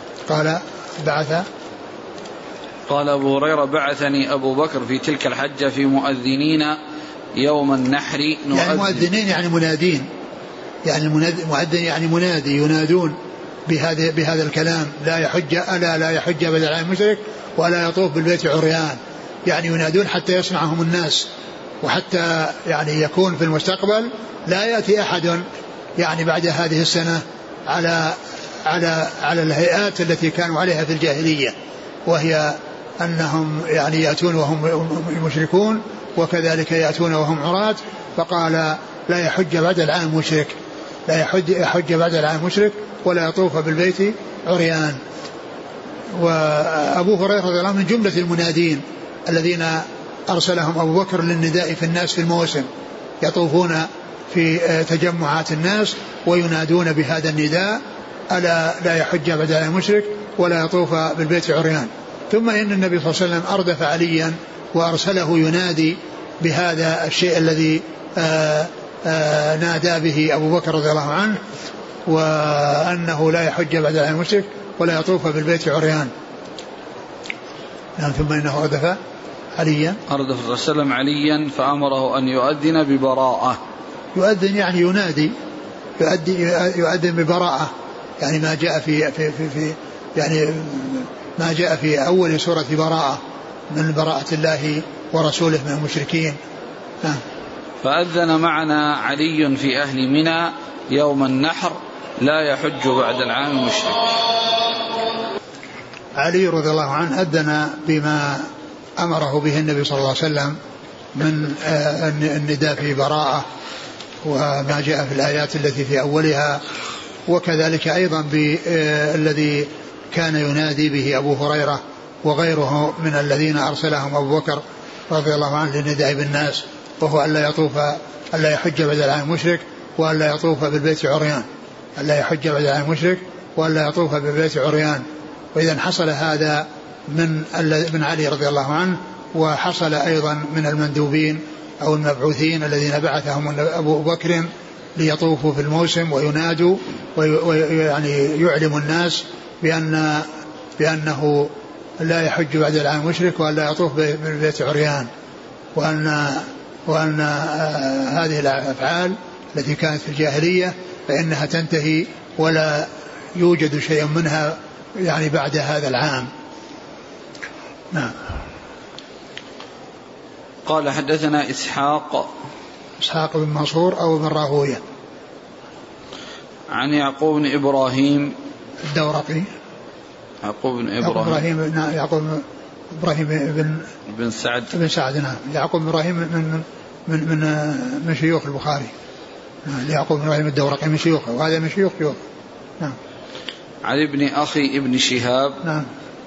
Speaker 1: قال أبو هريرة بعثني أبو بكر في تلك الحجة في مؤذنين يوم النحر
Speaker 2: يعني مؤذنين يعني منادين يعني مؤذن يعني منادي ينادون بهذا الكلام لا يحج بعد العام المشرك ولا يطوف بالبيت عريان يعني ينادون حتى يسمعهم الناس وحتى يعني يكون في المستقبل لا يأتي أحد يعني بعد هذه السنة على الهيئات التي كانوا عليها في الجاهلية وهي أنهم يعني يأتون وهم مشركون وكذلك يأتون وهم عراة. فقال لا يحج بعد العام مشرك لا يحج بعد العام مشرك ولا يطوف بالبيت عريان. وأبو هريرة رضي الله عنه من جملة المنادين الذين أرسلهم أبو بكر للنداء في الناس في الموسم يطوفون في تجمعات الناس وينادون بهذا النداء ألا لا يحج بعد العام مشرك ولا يطوف بالبيت عريان. ثم إن النبي صلى الله عليه وسلم أردف عليا وأرسله ينادي بهذا الشيء الذي نادى به أبو بكر رضي الله عنه وأنه لا يحج بعد العام المشرك ولا يطوف بالبيت عريان. ثم إنه أردف عليا
Speaker 1: أردف وسلم عليا فأمره أن يؤذن ببراءة.
Speaker 2: يؤذن يعني ينادي يؤذن ببراءة يعني ما جاء في يعني ما جاء في أول سورة براءة من براءة الله ورسوله من المشركين.
Speaker 1: فأذن معنا علي في أهل منى يوم النحر لا يحج بعد العام المشرك.
Speaker 2: علي رضي الله عنه أذن بما أمره به النبي صلى الله عليه وسلم من النداء في براءة وما جاء في الآيات التي في أولها وكذلك أيضا بالذي كان ينادي به أبو هريرة وغيره من الذين أرسلهم أبو بكر رضي الله عنه للنداء بالناس وهو ألا يحج بعد العام المشرك وألا يطوف بالبيت عريان ألا يحج بعد العام المشرك وألا يطوف بالبيت عريان. وإذا حصل هذا من علي رضي الله عنه وحصل أيضا من المندوبين أو المبعوثين الذين بعثهم أبو بكر ليطوفوا في الموسم وينادوا ويعني يعلم الناس بأنه لا يحج بعد العام المشرك ولا يطوف بالبيت عريان وأن هذه الأفعال التي كانت في الجاهلية فإنها تنتهي ولا يوجد شيء منها يعني بعد هذا العام. نعم.
Speaker 1: قال حدثنا إسحاق
Speaker 2: بن منصور أو بن راهوية
Speaker 1: عن يعقوب بن إبراهيم
Speaker 2: الدورقي يعقوب بن سعد نعم يعقوب بن إبراهيم من شيوخ البخاري، يعقوب بن إبراهيم الدورقي من شيوخه، وهذا من شيوخ. نعم.
Speaker 1: عن ابن أخي ابن شهاب.
Speaker 2: نعم.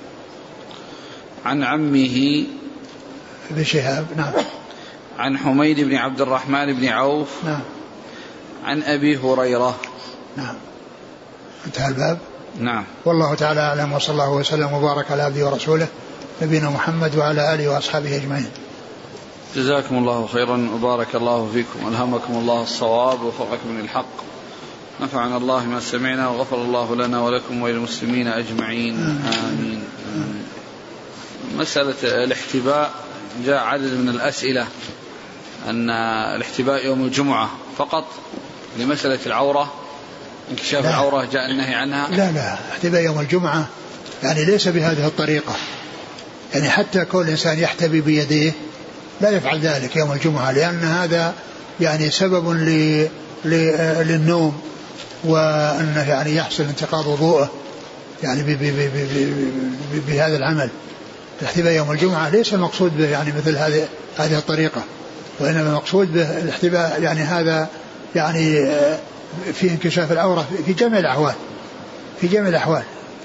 Speaker 1: عن عمه
Speaker 2: ابن شهاب. نعم.
Speaker 1: عن حميد بن عبد الرحمن بن عوف.
Speaker 2: نعم.
Speaker 1: عن أبي هريرة.
Speaker 2: نعم. انتهى الباب.
Speaker 1: نعم.
Speaker 2: والله تعالى أعلم، وصلى الله وسلم وبارك على عبده ورسوله نبينا محمد وعلى آله وأصحابه أجمعين.
Speaker 1: جزاكم الله خيرا وبارك الله فيكم، ألهمكم الله الصواب ووفقكم للحق، نفعنا الله ما سمعنا وغفر الله لنا ولكم وللمسلمين أجمعين. آمين. مسألة الاحتباء جاء عدد من الأسئلة أن الاحتباء يوم الجمعة فقط لمسألة العورة، انكشاف العورة جاء النهي عنها.
Speaker 2: لا احتباء يوم الجمعة يعني ليس بهذه الطريقة، يعني حتى كل إنسان يحتبي بيديه لا يفعل ذلك يوم الجمعة، لأن هذا يعني سبب للنوم، وأنه يعني يحصل انتقاض وضوءه يعني بهذا العمل. الاحتباء يوم الجمعة ليس المقصود به يعني مثل هذه الطريقة، وإنما المقصود به الاحتباء يعني هذا يعني في انكشاف العورة في جميع الأحوال،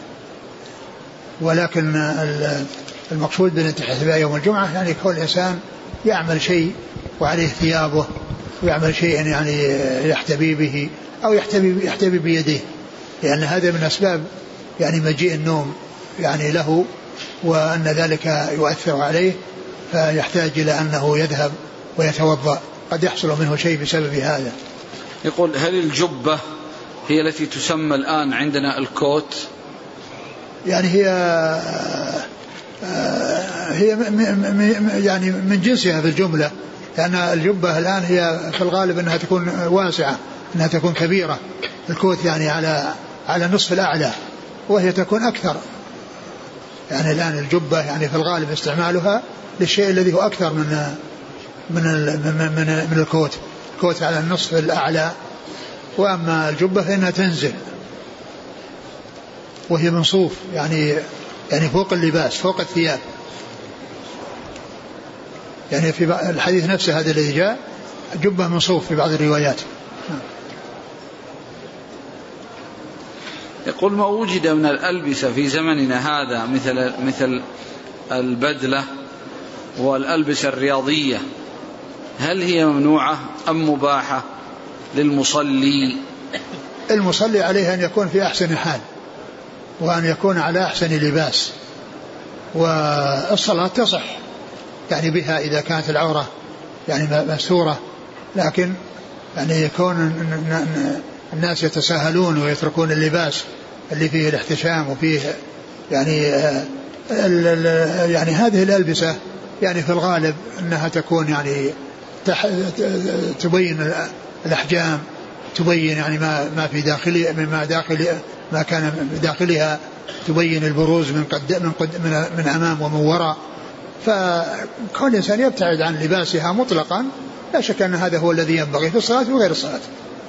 Speaker 2: ولكن المقصود بالاحتباء يوم الجمعة يعني كل إنسان يعمل شيء وعليه ثيابه ويعمل شيء يعني يحتبي به أو يحتبي بيده، لأن هذا من أسباب يعني مجيء النوم يعني له، وأن ذلك يؤثر عليه فيحتاج إلى أنه يذهب ويتوضأ، قد يحصل منه شيء بسبب هذا.
Speaker 1: يقول هل الجبة هي التي تسمى الآن عندنا الكوت؟
Speaker 2: يعني هي يعني من جنسها في الجملة، لأن الجبة الآن هي في الغالب أنها تكون واسعة، أنها تكون كبيرة، الكوت يعني على نصف الأعلى، وهي تكون أكثر. يعني الآن الجبة يعني في الغالب استعمالها للشيء الذي هو أكثر من الكوت. الكوت على النصف الأعلى، وأما الجبة فإنها تنزل وهي من صوف يعني فوق اللباس، فوق الثياب. يعني في الحديث نفسه هذا الذي جاء جبة من صوف في بعض الروايات.
Speaker 1: يقول ما وجد من الألبسة في زمننا هذا مثل البدلة والألبسة الرياضية، هل هي ممنوعة أم مباحة للمصلي؟
Speaker 2: المصلي عليه أن يكون في أحسن حال، وأن يكون على أحسن لباس، والصلاة تصح يعني بها إذا كانت العورة يعني مستورة، لكن يعني يكون الناس يتساهلون ويتركون اللباس اللي فيه الاحتشام وفيه يعني هذه الألبسة يعني في الغالب أنها تكون يعني تبين الأحجام، تبين يعني ما في داخلها، ما كان بداخلها، تبين البروز من أمام ومن وراء. فكل إنسان يبتعد عن لباسها مطلقا، لا شك أن هذا هو الذي ينبغي في الصلاة وغير الصلاة.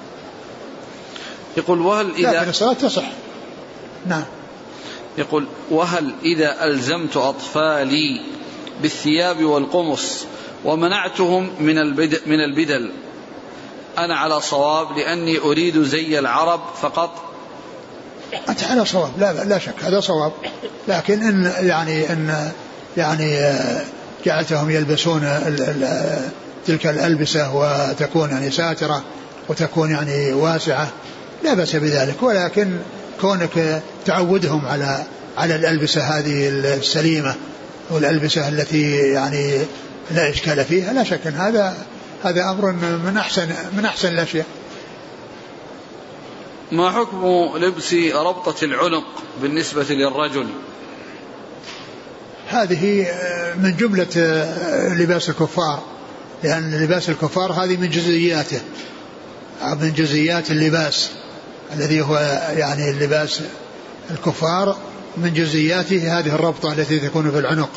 Speaker 1: يقول وهل إذا
Speaker 2: لكن الصلاة تصح. نعم.
Speaker 1: يقول وهل إذا ألزمت أطفالي بالثياب والقمص ومنعتهم من البدل أنا على صواب لأني أريد زي العرب فقط؟
Speaker 2: أنت على صواب، لا شك هذا صواب، لكن يعني جعلتهم يلبسون تلك الألبسة وتكون يعني ساترة وتكون يعني واسعة لا بأس بذلك، ولكن كونك تعودهم على الألبسة هذه السليمة والألبسة التي يعني لا إشكال فيها، لا شك أن هذا أمر من أحسن الأشياء.
Speaker 1: ما حكم لبس ربطة العنق بالنسبة للرجل؟
Speaker 2: هذه من جملة لباس الكفار، لأن لباس الكفار هذه من جزئياته، من جزئيات اللباس الذي هو يعني اللباس الكفار، من جزئياته هذه الربطة التي تكون في العنق،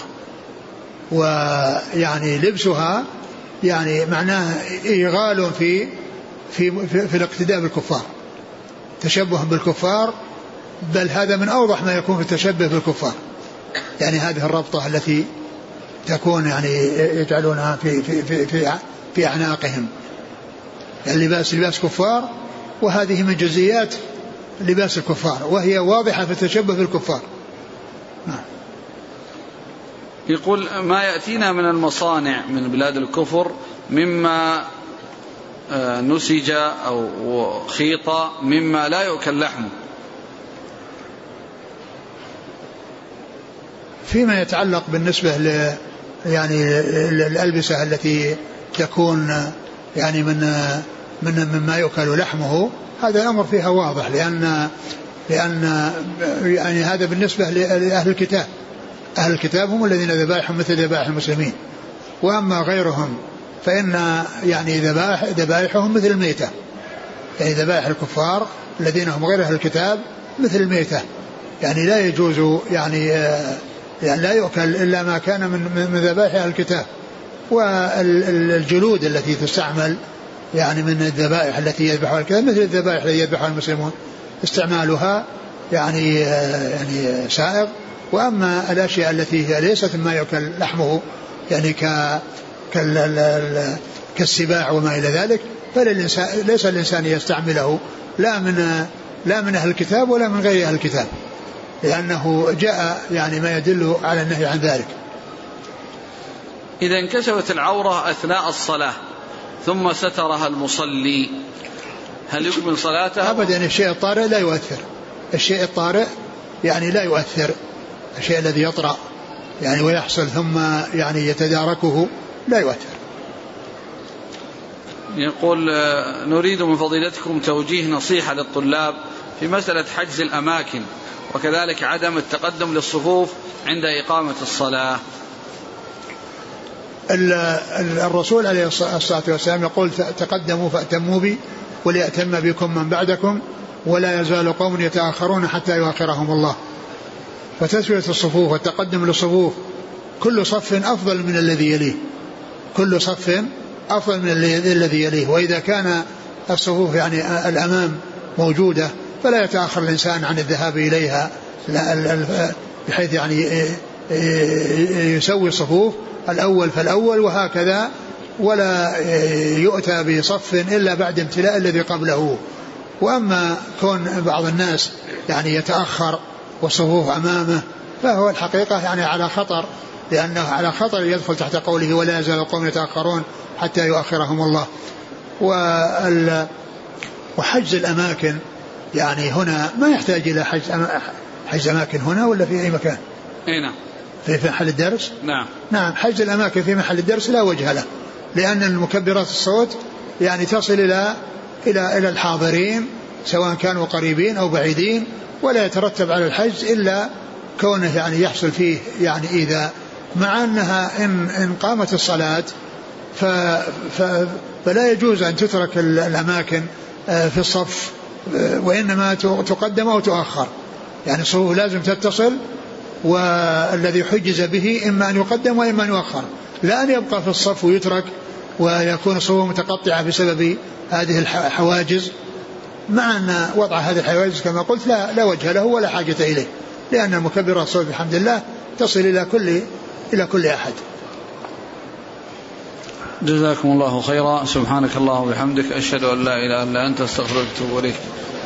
Speaker 2: ويعني لبسها يعني معناه إيغال في الاقتداء بالكفار، تشبه بالكفار، بل هذا من أوضح ما يكون في التشبه بالكفار. يعني هذه الربطة التي تكون يعني يجعلونها في أعناقهم. اللباس لباس كفار، وهذه من جزئيات لباس الكفار، وهي واضحة في التشبه بالكفار.
Speaker 1: يقول ما يأتينا من المصانع من بلاد الكفر مما نسج أو خيط مما لا يؤكل لحمه.
Speaker 2: فيما يتعلق بالنسبة يعني الألبسة التي تكون يعني مما يؤكل لحمه، هذا الأمر فيها واضح، لأن يعني هذا بالنسبة لأهل الكتاب. أهل الكتاب هم الذين ذبائحهم مثل ذبائح المسلمين، وأما غيرهم فإن يعني ذبائحهم مثل الميتة، يعني ذبائح الكفار الذين هم غير أهل الكتاب مثل الميتة، يعني لا يجوز يعني لا يؤكل إلا ما كان من ذبائح أهل الكتاب. والجلود التي تستعمل يعني من الذبائح التي يذبحها الكتاب مثل الذبائح التي يذبحها المسلمون، استعمالها يعني سائغ. وأما الأشياء التي هي ليست مما يؤكل لحمه يعني كالسباع وما إلى ذلك، فليس الإنسان يستعمله لا من أهل الكتاب ولا من غير أهل الكتاب، لأنه جاء يعني ما يدل على النهي عن ذلك.
Speaker 1: إذا انكشفت العورة أثناء الصلاة ثم سترها المصلي هل يكمل صلاته؟
Speaker 2: أبدا، الشيء الطارئ لا يؤثر، الشيء الطارئ يعني لا يؤثر، الشيء الذي يطرأ يعني ويحصل ثم يعني يتداركه لا يؤثر.
Speaker 1: يقول نريد من فضيلتكم توجيه نصيحة للطلاب في مسألة حجز الأماكن، وكذلك عدم التقدم للصفوف عند إقامة الصلاة.
Speaker 2: الرسول عليه الصلاة والسلام يقول تقدموا فأتموا بي وليأتم بكم من بعدكم ولا يزال قوم يتأخرون حتى يؤخرهم الله. فتسوية الصفوف والتقدم للصفوف كل صف أفضل من الذي يليه، كل صف أفضل من الذي يليه. وإذا كان الصفوف يعني الأمام موجودة فلا يتأخر الإنسان عن الذهاب إليها، بحيث يعني يسوي الصفوف الأول فالأول وهكذا، ولا يؤتى بصف إلا بعد امتلاء الذي قبله. وأما كون بعض الناس يعني يتأخر والصفوف أمامه فهو الحقيقة يعني على خطر، لأنه على خطر يدخل تحت قوله ولا يزال القوم يتأخرون حتى يؤخرهم الله. وحجز الأماكن يعني هنا ما يحتاج إلى حجز أماكن هنا ولا في أي مكان؟
Speaker 1: نعم،
Speaker 2: في محل الدرس.
Speaker 1: نعم،
Speaker 2: حجز الأماكن في محل الدرس لا وجه له، لأن المكبرات الصوت يعني تصل إلى الحاضرين سواء كانوا قريبين أو بعيدين، ولا يترتب على الحجز إلا كونه يعني يحصل فيه يعني إذا مع أنها إن قامت الصلاة فلا يجوز أن تترك الأماكن في الصف، وإنما تقدم أو تؤخر، يعني الصفوف لازم تتصل، والذي حجز به إما أن يقدم وإما أن يؤخر، لا أن يبقى في الصف ويترك ويكون الصفوف متقطعة بسبب هذه الحواجز، مع أن وضع هذه الحواجز كما قلت لا وجه له ولا حاجة إليه، لأن المكبرات الصوت بحمد الله تصل إلى كل أحد.
Speaker 1: جزاكم الله خيرا. سبحانك اللهم وبحمدك، أشهد أن لا إله إلا أنت، أستغفرك وأتوب إليك.